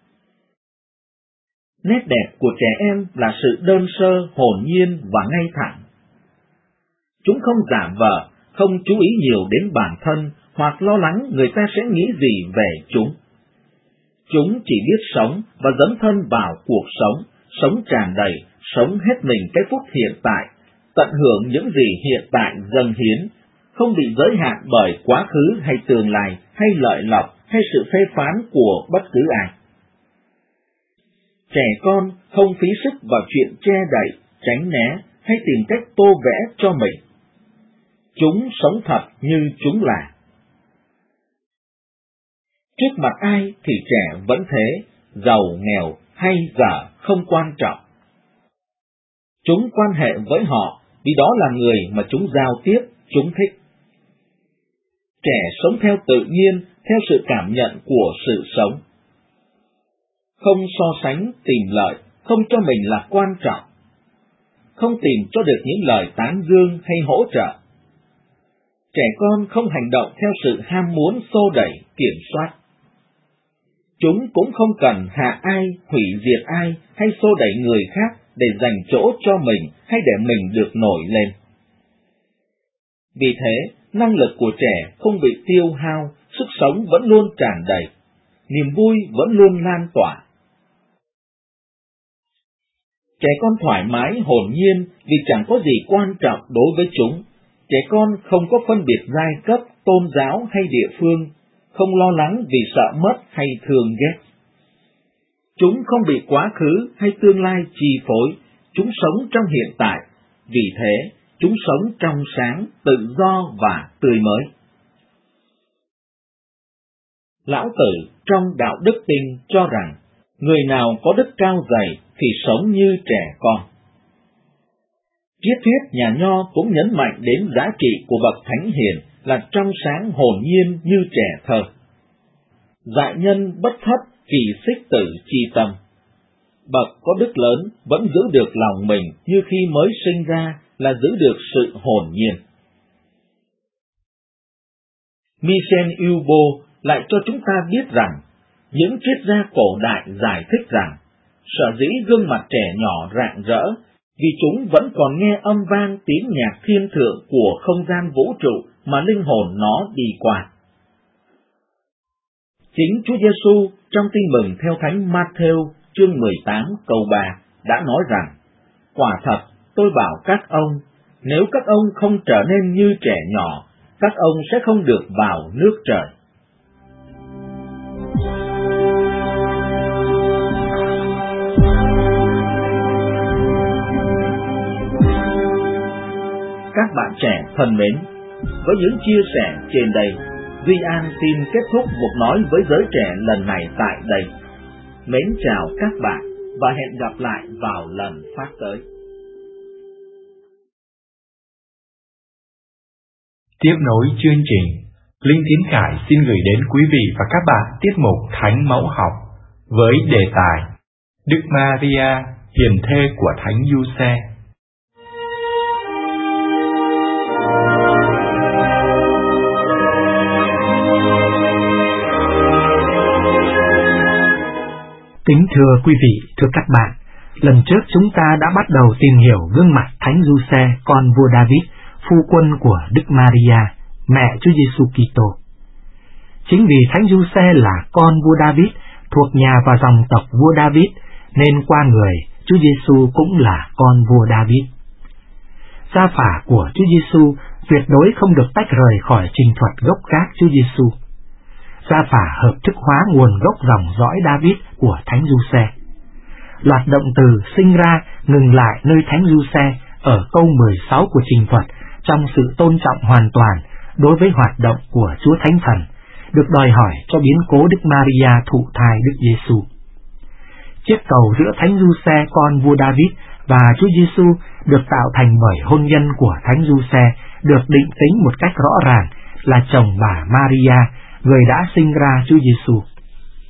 Nét đẹp của trẻ em là sự đơn sơ, hồn nhiên và ngay thẳng. Chúng không giả vờ, không chú ý nhiều đến bản thân hoặc lo lắng người ta sẽ nghĩ gì về chúng. Chúng chỉ biết sống và dấn thân vào cuộc sống, sống tràn đầy, sống hết mình cái phút hiện tại, tận hưởng những gì hiện tại dâng hiến, không bị giới hạn bởi quá khứ hay tương lai, hay lợi lộc, hay sự phê phán của bất cứ ai. Trẻ con không phí sức vào chuyện che đậy, tránh né, hay tìm cách tô vẽ cho mình. Chúng sống thật như chúng là. Trước mặt ai thì trẻ vẫn thế, giàu, nghèo hay dở không quan trọng. Chúng quan hệ với họ vì đó là người mà chúng giao tiếp, chúng thích. Trẻ sống theo tự nhiên, theo sự cảm nhận của sự sống. Không so sánh, tìm lợi, không cho mình là quan trọng. Không tìm cho được những lời tán dương hay hỗ trợ. Trẻ con không hành động theo sự ham muốn xô đẩy, kiểm soát. Chúng cũng không cần hạ ai, hủy diệt ai hay xô đẩy người khác để giành chỗ cho mình hay để mình được nổi lên. Vì thế, năng lực của trẻ không bị tiêu hao, sức sống vẫn luôn tràn đầy, niềm vui vẫn luôn lan tỏa. Trẻ con thoải mái, hồn nhiên vì chẳng có gì quan trọng đối với chúng. Trẻ con không có phân biệt giai cấp, tôn giáo hay địa phương, không lo lắng vì sợ mất hay thương ghét. Chúng không bị quá khứ hay tương lai chi phối, chúng sống trong hiện tại, vì thế chúng sống trong sáng, tự do và tươi mới. Lão Tử trong Đạo Đức Tinh cho rằng, người nào có đức cao dày thì sống như trẻ con. Triết thuyết nhà Nho cũng nhấn mạnh đến giá trị của bậc thánh hiền là trong sáng hồn nhiên như trẻ thơ. Dại nhân bất thất kỳ xích tử chi tâm. Bậc có đức lớn vẫn giữ được lòng mình như khi mới sinh ra là giữ được sự hồn nhiên. Michel Ubo lại cho chúng ta biết rằng, những triết gia cổ đại giải thích rằng, sở dĩ gương mặt trẻ nhỏ rạng rỡ, vì chúng vẫn còn nghe âm vang tiếng nhạc thiên thượng của không gian vũ trụ mà linh hồn nó đi qua. Chính Chúa Giêsu trong Tin mừng theo Thánh Ma-thêu chương mười tám câu ba đã nói rằng, quả thật tôi bảo các ông, nếu các ông không trở nên như trẻ nhỏ, các ông sẽ không được vào nước trời. Các bạn trẻ thân mến, với những chia sẻ trên đây, Duy An xin kết thúc cuộc nói với giới trẻ lần này tại đây. Mến chào các bạn và hẹn gặp lại vào lần phát tới. Tiếp nối chương trình, Linh Tiến Khải xin gửi đến quý vị và các bạn tiết mục Thánh Mẫu Học với đề tài Đức Maria, hiền thê của Thánh Giuse. Kính thưa quý vị, thưa các bạn, lần trước chúng ta đã bắt đầu tìm hiểu gương mặt Thánh Giuse, con vua David, phu quân của Đức Maria, mẹ Chúa Giêsu Kitô. Chính vì Thánh Giuse là con vua David, thuộc nhà và dòng tộc vua David, nên qua người Chúa Giêsu cũng là con vua David. Gia phả của Chúa Giêsu tuyệt đối không được tách rời khỏi trình thuật gốc gác Chúa Giêsu. Gia phả hợp thức hóa nguồn gốc dòng dõi David của Thánh Giuse. Loạt động từ sinh ra ngừng lại nơi Thánh Giuse ở câu mười sáu của trình thuật trong sự tôn trọng hoàn toàn đối với hoạt động của Chúa Thánh Thần, được đòi hỏi cho biến cố Đức Maria thụ thai Đức Giêsu. Chiếc cầu giữa Thánh Giuse con vua David và Chúa Giêsu được tạo thành bởi hôn nhân của Thánh Giuse được định tính một cách rõ ràng là chồng bà Maria, người đã sinh ra Chúa Giêsu.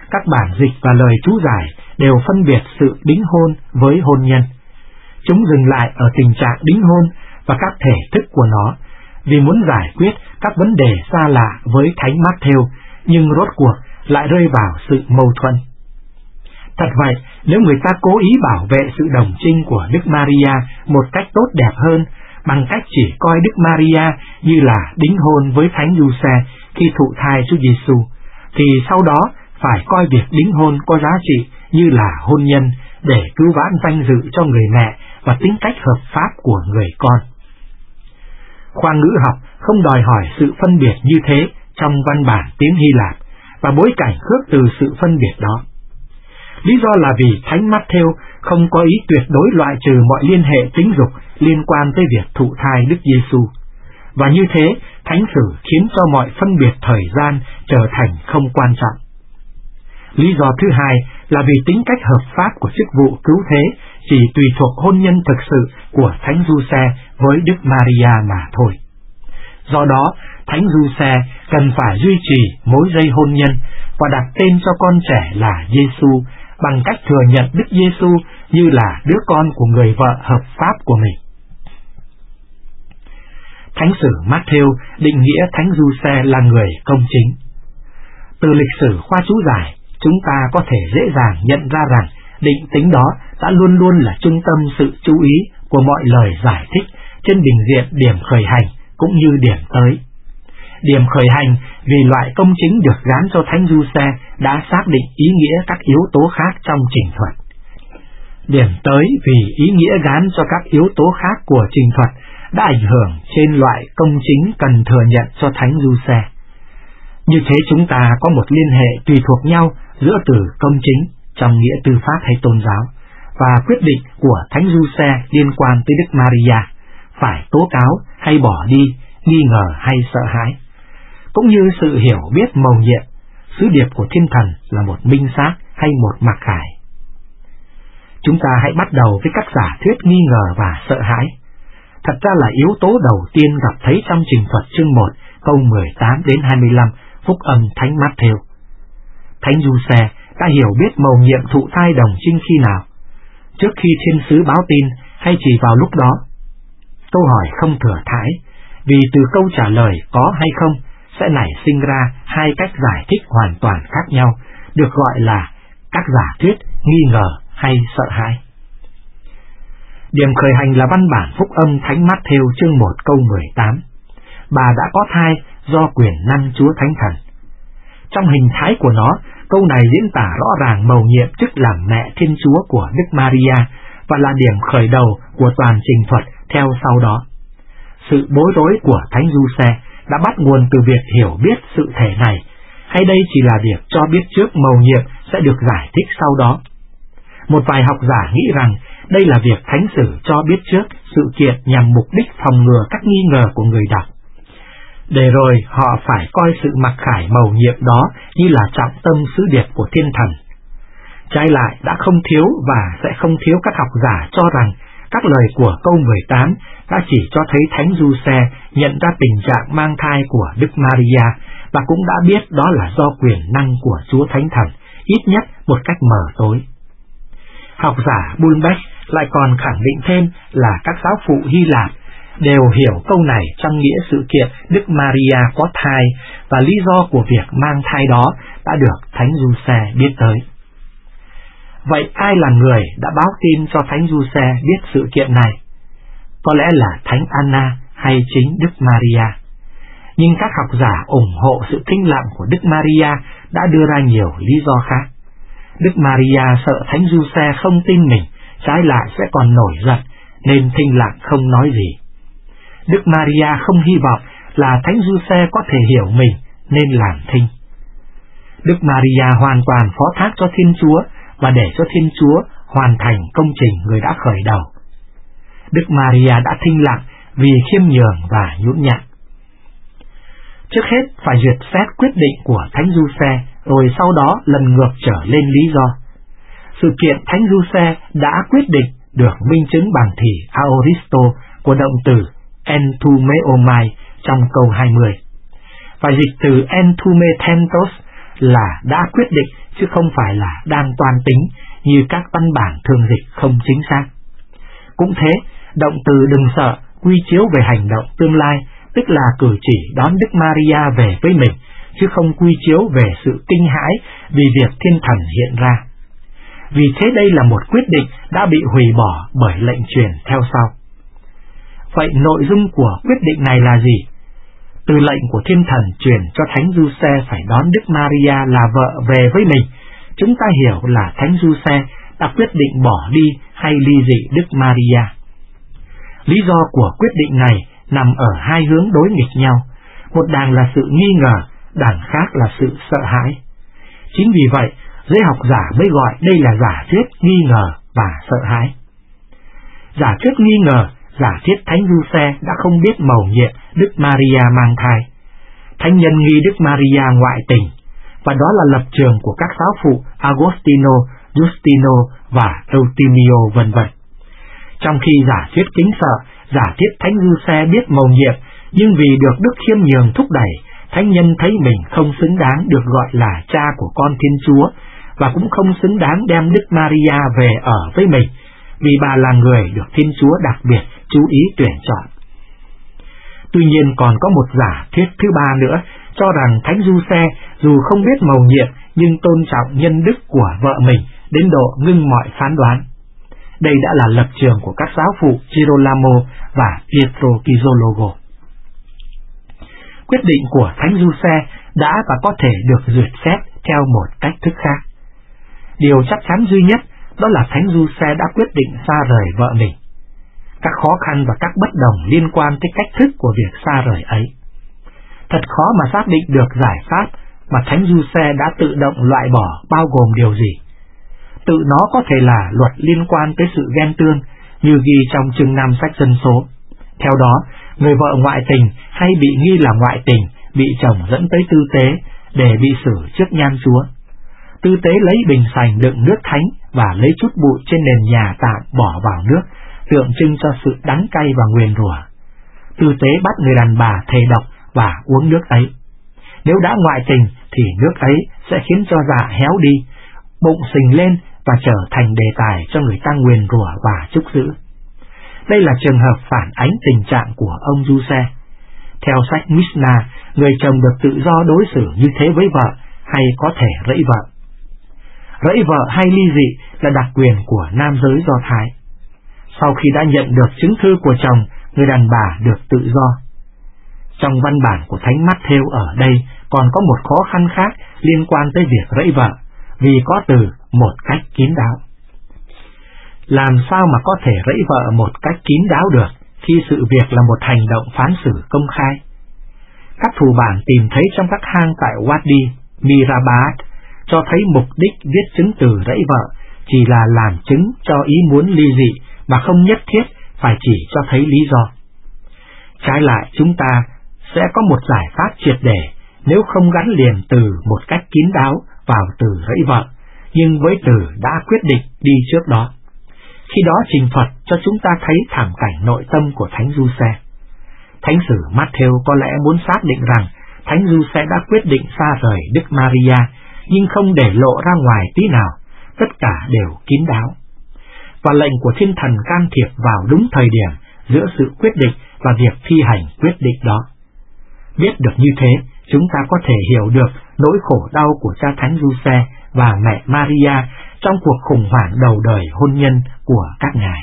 các bản dịch và lời chú giải đều phân biệt sự đính hôn với hôn nhân. Chúng dừng lại ở tình trạng đính hôn và các thể thức của nó, vì muốn giải quyết các vấn đề xa lạ với Thánh Matthew, nhưng rốt cuộc lại rơi vào sự mâu thuẫn. Thật vậy, nếu người ta cố ý bảo vệ sự đồng trinh của Đức Maria một cách tốt đẹp hơn, bằng cách chỉ coi Đức Maria như là đính hôn với Thánh Giuse khi thụ thai Chúa Giêsu, thì sau đó phải coi việc đính hôn có giá trị như là hôn nhân để cứu vãn danh dự cho người mẹ và tính cách hợp pháp của người con. Khoa ngữ học không đòi hỏi sự phân biệt như thế trong văn bản tiếng Hy Lạp, và bối cảnh khước từ sự phân biệt đó. Lý do là vì Thánh Matthew không có ý tuyệt đối loại trừ mọi liên hệ tính dục liên quan tới việc thụ thai Đức Giêsu, và như thế Thánh sử khiến cho mọi phân biệt thời gian trở thành không quan trọng. Lý do thứ hai là vì tính cách hợp pháp của chức vụ cứu thế chỉ tùy thuộc hôn nhân thực sự của Thánh Giuse với Đức Maria mà thôi. Do đó, Thánh Giuse cần phải duy trì mối dây hôn nhân và đặt tên cho con trẻ là Giêsu bằng cách thừa nhận Đức Giêsu như là đứa con của người vợ hợp pháp của mình. Thánh sử Matthew định nghĩa Thánh Giuse là người công chính. Từ lịch sử khoa chú giải, chúng ta có thể dễ dàng nhận ra rằng định tính đó đã luôn luôn là trung tâm sự chú ý của mọi lời giải thích trên bình diện điểm khởi hành cũng như điểm tới. Điểm khởi hành vì loại công chính được gán cho Thánh Giuse đã xác định ý nghĩa các yếu tố khác trong trình thuật. Điểm tới vì ý nghĩa gán cho các yếu tố khác của trình thuật đã ảnh hưởng trên loại công chính cần thừa nhận cho Thánh Giuse. Như thế chúng ta có một liên hệ tùy thuộc nhau giữa từ công chính trong nghĩa tư pháp hay tôn giáo và quyết định của Thánh Giuse liên quan tới Đức Maria, phải tố cáo hay bỏ đi, nghi ngờ hay sợ hãi, cũng như sự hiểu biết mầu nhiệm, sứ điệp của Thiên Thần là một minh xác hay một mặc khải. Chúng ta hãy bắt đầu với các giả thuyết nghi ngờ và sợ hãi. Thật ra là yếu tố đầu tiên gặp thấy trong trình thuật chương một câu mười tám đến hai mươi lăm phúc âm Thánh Matthew. Thánh Giuse đã hiểu biết mầu nhiệm thụ thai đồng trinh khi nào, trước khi thiên sứ báo tin hay chỉ vào lúc đó. Câu hỏi không thừa thãi, vì từ câu trả lời có hay không sẽ nảy sinh ra hai cách giải thích hoàn toàn khác nhau, được gọi là các giả thuyết nghi ngờ hay sợ hãi. Điểm khởi hành là văn bản phúc âm Thánh Matthew chương một câu mười tám. Bà đã có thai do quyền năng Chúa Thánh Thần. Trong hình thái của nó, câu này diễn tả rõ ràng mầu nhiệm chức làm mẹ Thiên Chúa của Đức Maria và là điểm khởi đầu của toàn trình thuật theo sau đó. Sự bối rối của Thánh Giuse đã bắt nguồn từ việc hiểu biết sự thể này, hay đây chỉ là việc cho biết trước mầu nhiệm sẽ được giải thích sau đó? Một vài học giả nghĩ rằng đây là việc Thánh sử cho biết trước sự kiện nhằm mục đích phòng ngừa các nghi ngờ của người đọc, để rồi họ phải coi sự mặc khải mầu nhiệm đó như là trọng tâm sứ điệp của Thiên Thần. Trái lại, đã không thiếu và sẽ không thiếu các học giả cho rằng các lời của câu mười tám đã chỉ cho thấy Thánh Giuse nhận ra tình trạng mang thai của Đức Maria và cũng đã biết đó là do quyền năng của Chúa Thánh Thần, ít nhất một cách mờ tối. Học giả Bulbeck lại còn khẳng định thêm là các giáo phụ Hy Lạp đều hiểu câu này trong nghĩa sự kiện Đức Maria có thai và lý do của việc mang thai đó đã được Thánh Giuse biết tới. Vậy ai là người đã báo tin cho Thánh Giuse biết sự kiện này? Có lẽ là Thánh Anna hay chính Đức Maria. Nhưng các học giả ủng hộ sự thinh lặng của Đức Maria đã đưa ra nhiều lý do khác. Đức Maria sợ Thánh Giuse không tin mình, trái lại sẽ còn nổi giận, nên thinh lặng không nói gì. Đức Maria không hy vọng là Thánh Giuse có thể hiểu mình, nên làm thinh. Đức Maria hoàn toàn phó thác cho Thiên Chúa và để cho Thiên Chúa hoàn thành công trình người đã khởi đầu. Đức Maria đã thinh lặng vì khiêm nhường và nhũn nhặn. Trước hết phải duyệt xét quyết định của Thánh Giuse, rồi sau đó lần ngược trở lên lý do. Sự kiện Thánh Giuse đã quyết định được minh chứng bằng thì aoristo của động từ entumeomai trong câu hai mươi. Và dịch từ entumetentos là đã quyết định chứ không phải là đang toan tính như các văn bản thường dịch không chính xác. Cũng thế, động từ đừng sợ quy chiếu về hành động tương lai, tức là cử chỉ đón Đức Maria về với mình, chứ không quy chiếu về sự kinh hãi vì việc thiên thần hiện ra. Vì thế đây là một quyết định đã bị hủy bỏ bởi lệnh truyền theo sau. Vậy nội dung của quyết định này là gì? Từ lệnh của thiên thần truyền cho Thánh Giuse phải đón Đức Maria là vợ về với mình, chúng ta hiểu là Thánh Giuse đã quyết định bỏ đi hay ly dị Đức Maria. Lý do của quyết định này nằm ở hai hướng đối nghịch nhau, một đàng là sự nghi ngờ, đằng khác là sự sợ hãi. Chính vì vậy, giới học giả mới gọi đây là giả thuyết nghi ngờ và sợ hãi. Giả thuyết nghi ngờ, giả thiết Thánh Giuse đã không biết mầu nhiệm Đức Maria mang thai. Thánh nhân nghi Đức Maria ngoại tình, và đó là lập trường của các giáo phụ Agostino, Justino và Eutimio vân vân. Trong khi giả thuyết kính sợ, giả thiết Thánh Giuse biết mầu nhiệm, nhưng vì được Đức Khiêm Nhường thúc đẩy, thánh nhân thấy mình không xứng đáng được gọi là cha của con Thiên Chúa, và cũng không xứng đáng đem Đức Maria về ở với mình, vì bà là người được Thiên Chúa đặc biệt chú ý tuyển chọn. Tuy nhiên còn có một giả thuyết thứ ba nữa, cho rằng Thánh Giuse dù không biết mầu nhiệm nhưng tôn trọng nhân đức của vợ mình đến độ ngưng mọi phán đoán. Đây đã là lập trường của các giáo phụ Girolamo và Pietro Kizologo. Quyết định của Thánh Giuse đã và có thể được duyệt xét theo một cách thức khác. Điều chắc chắn duy nhất đó là Thánh Giuse đã quyết định xa rời vợ mình. Các khó khăn và các bất đồng liên quan tới cách thức của việc xa rời ấy. Thật khó mà xác định được giải pháp mà Thánh Giuse đã tự động loại bỏ bao gồm điều gì. Tự nó có thể là luật liên quan tới sự ghen tương, như ghi trong chương năm sách Dân số. Theo đó, người vợ ngoại tình hay bị nghi là ngoại tình bị chồng dẫn tới tư tế để bị xử trước nhan Chúa. Tư tế lấy bình sành đựng nước thánh và lấy chút bụi trên nền nhà tạm bỏ vào nước, tượng trưng cho sự đắng cay và nguyền rủa. Tư tế bắt người đàn bà thề độc và uống nước ấy. Nếu đã ngoại tình thì nước ấy sẽ khiến cho dạ héo đi, bụng sình lên và trở thành đề tài cho người ta nguyền rủa và trúc giữ. Đây là trường hợp phản ánh tình trạng của ông Giuse. Theo sách Mishnah, người chồng được tự do đối xử như thế với vợ hay có thể rẫy vợ. Rẫy vợ hay ly dị là đặc quyền của nam giới Do Thái. Sau khi đã nhận được chứng thư của chồng, người đàn bà được tự do. Trong văn bản của Thánh Matthew ở đây còn có một khó khăn khác liên quan tới việc rẫy vợ, vì có từ một cách kín đáo. Làm sao mà có thể rẫy vợ một cách kín đáo được khi sự việc là một hành động phán xử công khai? Các thủ bản tìm thấy trong các hang tại Wadi Mirabat cho thấy mục đích viết chứng từ rẫy vợ chỉ là làm chứng cho ý muốn ly dị mà không nhất thiết phải chỉ cho thấy lý do. Trái lại, chúng ta sẽ có một giải pháp triệt để nếu không gắn liền từ một cách kín đáo vào từ rẫy vợ, nhưng với từ đã quyết định đi trước đó. Khi đó trình thuật cho chúng ta thấy thảm cảnh nội tâm của Thánh Giuse. Thánh sử Matthew có lẽ muốn xác định rằng Thánh Giuse đã quyết định xa rời Đức Maria, nhưng không để lộ ra ngoài tí nào, tất cả đều kín đáo. Và lệnh của thiên thần can thiệp vào đúng thời điểm giữa sự quyết định và việc thi hành quyết định đó. Biết được như thế, chúng ta có thể hiểu được nỗi khổ đau của cha Thánh Giuse và mẹ Maria trong cuộc khủng hoảng đầu đời hôn nhân của các ngài.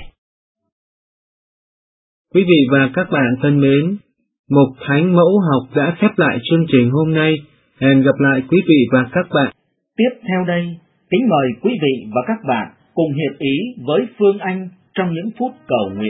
Quý vị và các bạn thân mến, Mục Thánh Mẫu Học đã khép lại chương trình hôm nay. Hẹn gặp lại quý vị và các bạn. Tiếp theo đây, kính mời quý vị và các bạn cùng hiệp ý với Phương Anh trong những phút cầu nguyện.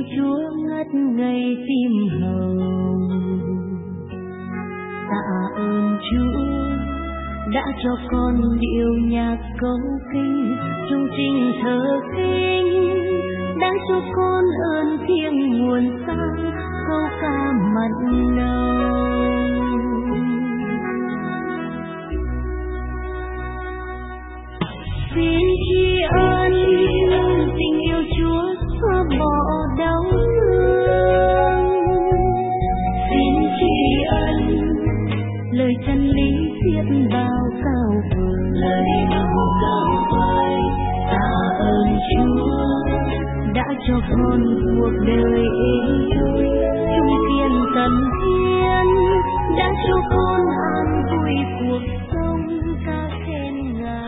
Chúa ngất ngây tim hồng. Tạ ơn Chúa đã cho con điệu nhạc câu kinh trung trình thờ kinh, đã cho con ơn thiêng nguồn sang câu ca mặn nồng. Xin tri ân tình yêu Chúa xóa bỏ đau thương, xin tri ân lời chân lý viết bao cao vời, lời bao cao vời. Tạ ơn Chúa đã cho con cuộc đời êm đôi, chung thiên tận thiên đã cho con an vui cuộc sống ca khen ngài.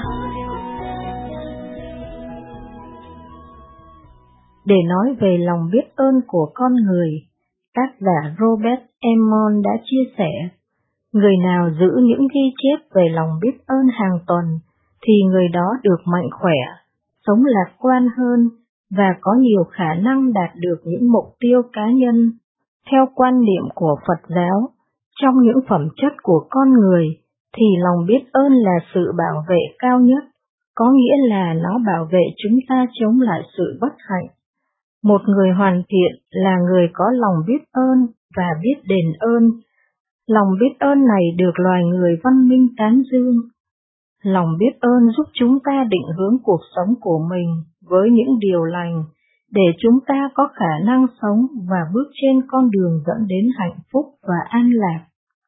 Để nói về lòng biết ơn của con người, tác giả Robert Emmons đã chia sẻ, người nào giữ những ghi chép về lòng biết ơn hàng tuần, thì người đó được mạnh khỏe, sống lạc quan hơn, và có nhiều khả năng đạt được những mục tiêu cá nhân. Theo quan niệm của Phật giáo, trong những phẩm chất của con người, thì lòng biết ơn là sự bảo vệ cao nhất, có nghĩa là nó bảo vệ chúng ta chống lại sự bất hạnh. Một người hoàn thiện là người có lòng biết ơn và biết đền ơn. Lòng biết ơn này được loài người văn minh tán dương. Lòng biết ơn giúp chúng ta định hướng cuộc sống của mình với những điều lành, để chúng ta có khả năng sống và bước trên con đường dẫn đến hạnh phúc và an lạc.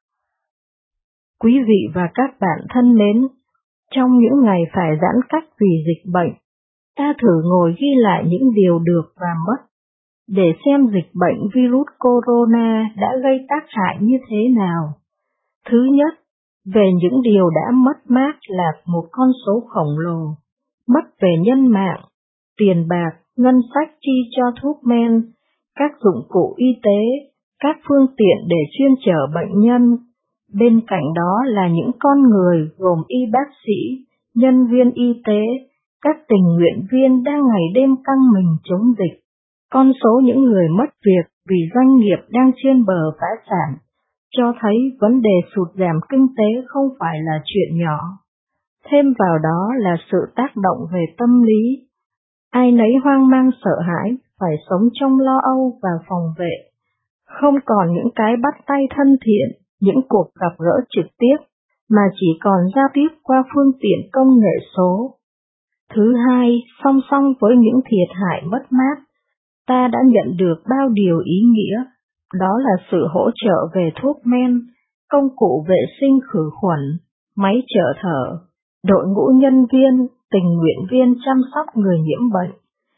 Quý vị và các bạn thân mến, trong những ngày phải giãn cách vì dịch bệnh, ta thử ngồi ghi lại những điều được và mất, để xem dịch bệnh virus corona đã gây tác hại như thế nào. Thứ nhất, về những điều đã mất mát là một con số khổng lồ, mất về nhân mạng, tiền bạc, ngân sách chi cho thuốc men, các dụng cụ y tế, các phương tiện để chuyên chở bệnh nhân. Bên cạnh đó là những con người gồm y bác sĩ, nhân viên y tế, các tình nguyện viên đang ngày đêm căng mình chống dịch. Con số những người mất việc vì doanh nghiệp đang trên bờ phá sản cho thấy vấn đề sụt giảm kinh tế không phải là chuyện nhỏ. Thêm vào đó là sự tác động về tâm lý. Ai nấy hoang mang sợ hãi, phải sống trong lo âu và phòng vệ. Không còn những cái bắt tay thân thiện, những cuộc gặp gỡ trực tiếp, mà chỉ còn giao tiếp qua phương tiện công nghệ số. Thứ hai, song song với những thiệt hại mất mát, ta đã nhận được bao điều ý nghĩa, đó là sự hỗ trợ về thuốc men, công cụ vệ sinh khử khuẩn, máy trợ thở, đội ngũ nhân viên, tình nguyện viên chăm sóc người nhiễm bệnh.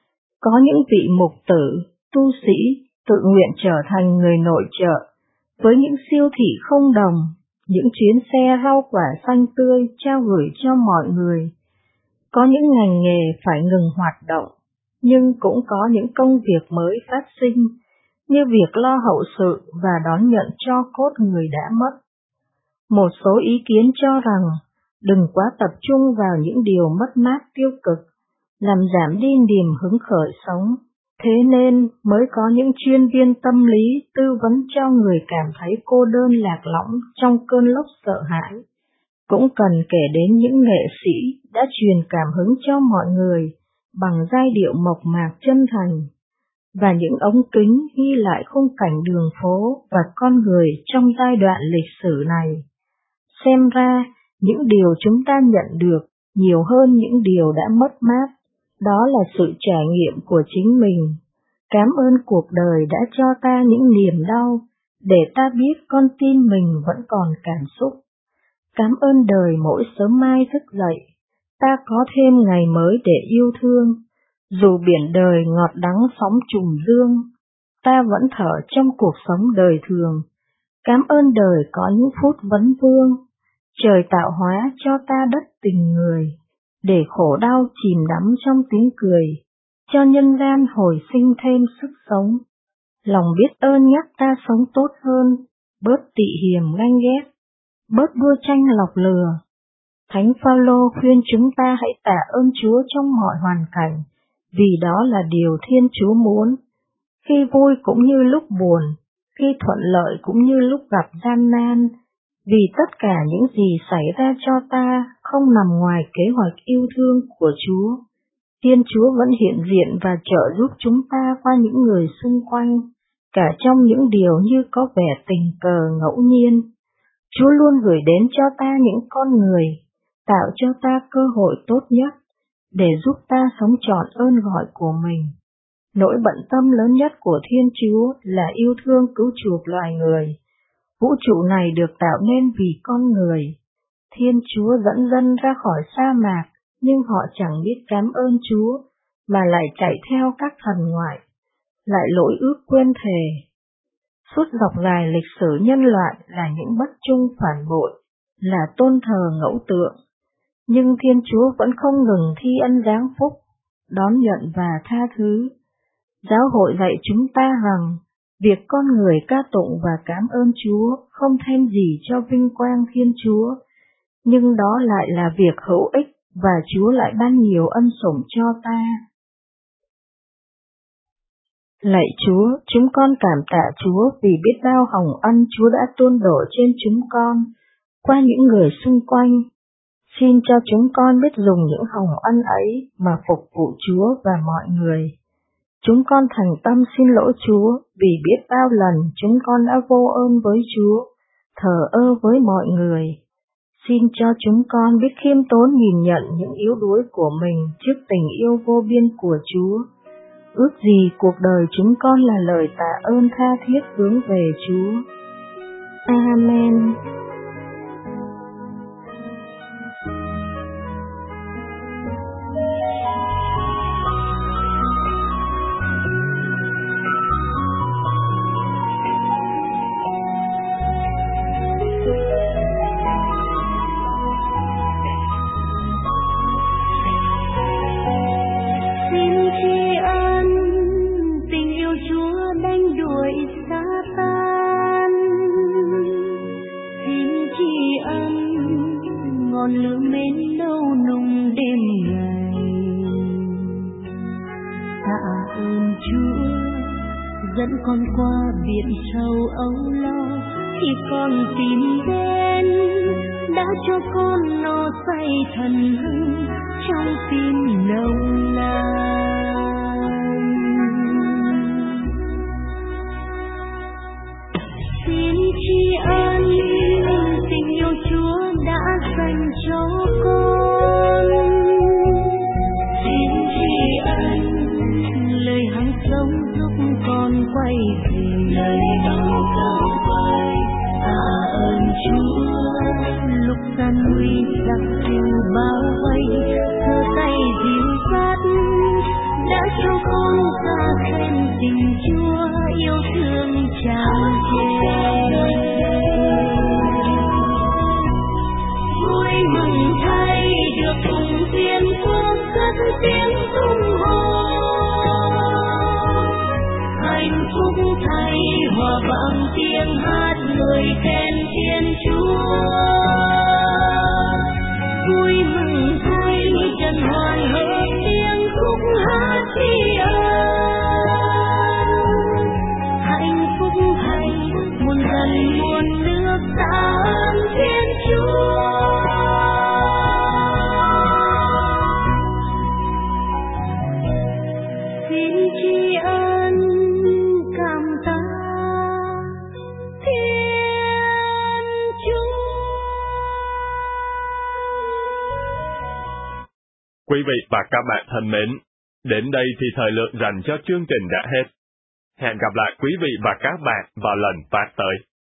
Có những vị mục tử, tu sĩ tự nguyện trở thành người nội trợ, với những siêu thị không đồng, những chuyến xe rau quả xanh tươi trao gửi cho mọi người. Có những ngành nghề phải ngừng hoạt động, nhưng cũng có những công việc mới phát sinh, như việc lo hậu sự và đón nhận tro cốt người đã mất. Một số ý kiến cho rằng, đừng quá tập trung vào những điều mất mát tiêu cực, làm giảm đi niềm hứng khởi sống. Thế nên mới có những chuyên viên tâm lý tư vấn cho người cảm thấy cô đơn lạc lõng trong cơn lốc sợ hãi. Cũng cần kể đến những nghệ sĩ đã truyền cảm hứng cho mọi người bằng giai điệu mộc mạc chân thành, và những ống kính ghi lại khung cảnh đường phố và con người trong giai đoạn lịch sử này. Xem ra, những điều chúng ta nhận được nhiều hơn những điều đã mất mát, đó là sự trải nghiệm của chính mình. Cảm ơn cuộc đời đã cho ta những niềm đau, để ta biết con tim mình vẫn còn cảm xúc. Cảm ơn đời mỗi sớm mai thức dậy, ta có thêm ngày mới để yêu thương. Dù biển đời ngọt đắng sóng trùng dương, ta vẫn thở trong cuộc sống đời thường. Cảm ơn đời có những phút vấn vương, trời tạo hóa cho ta đất tình người, để khổ đau chìm đắm trong tiếng cười, cho nhân gian hồi sinh thêm sức sống. Lòng biết ơn nhắc ta sống tốt hơn, bớt tị hiềm ganh ghét, bớt đua tranh lọc lừa. Thánh Phaolô khuyên chúng ta hãy tạ ơn Chúa trong mọi hoàn cảnh, vì đó là điều Thiên Chúa muốn. khi vui cũng như lúc buồn, khi thuận lợi cũng như lúc gặp gian nan, vì tất cả những gì xảy ra cho ta không nằm ngoài kế hoạch yêu thương của Chúa. Thiên Chúa vẫn hiện diện và trợ giúp chúng ta qua những người xung quanh, cả trong những điều như có vẻ tình cờ ngẫu nhiên. Chúa luôn gửi đến cho ta những con người, tạo cho ta cơ hội tốt nhất, để giúp ta sống trọn ơn gọi của mình. Nỗi bận tâm lớn nhất của Thiên Chúa là yêu thương cứu chuộc loài người. Vũ trụ này được tạo nên vì con người. Thiên Chúa dẫn dân ra khỏi sa mạc, nhưng họ chẳng biết cảm ơn Chúa, mà lại chạy theo các thần ngoại, lại lỗi ước quên thề. Suốt dọc dài lịch sử nhân loại là những bất trung phản bội, là tôn thờ ngẫu tượng. Nhưng Thiên Chúa vẫn không ngừng thi ân giáng phúc, đón nhận và tha thứ. Giáo hội dạy chúng ta rằng, việc con người ca tụng và cảm ơn Chúa không thêm gì cho vinh quang Thiên Chúa, nhưng đó lại là việc hữu ích và Chúa lại ban nhiều ân sủng cho ta. Lạy Chúa, chúng con cảm tạ Chúa vì biết bao hồng ân Chúa đã tuôn đổ trên chúng con, qua những người xung quanh. Xin cho chúng con biết dùng những hồng ân ấy mà phục vụ Chúa và mọi người. Chúng con thành tâm xin lỗi Chúa vì biết bao lần chúng con đã vô ơn với Chúa, thờ ơ với mọi người. Xin cho chúng con biết khiêm tốn nhìn nhận những yếu đuối của mình trước tình yêu vô biên của Chúa. Ước gì cuộc đời chúng con là lời tạ ơn tha thiết hướng về Chúa. Amen. ngọn lửa mến đâu nung đêm ngày. Tạ ơn Chúa dẫn con qua biển sâu âu lo, khi con tìm đến đã cho con no say thần hưng trong tim nồng nàn. Xin tri ân tình yêu Chúa đã dành cho con, xin tri ân lời hằng sống giúp con quay về lời đau khổ quay. Tạ ơn Chúa lúc gian nguy giặc thù bao vây, giơ tay dìu dắt đã cho con ra khen tình Chúa yêu thương tràn trề. Vui mừng thay được cùng thiên quốc cất tiếng tung hô, hạnh phúc thay hòa vang tiếng hát người khen Thiên Chúa. Vui mừng thay trần hoàn hợp tiếng khúc hát tri ân, hạnh phúc thay muôn dân muôn nước tạ ơn Thiên Chúa. Xin tri ân cảm tạ Thiên Chúa. Quý vị và các bạn thân mến, đến đây thì thời lượng dành cho chương trình đã hết. Hẹn gặp lại quý vị và các bạn vào lần phát tới.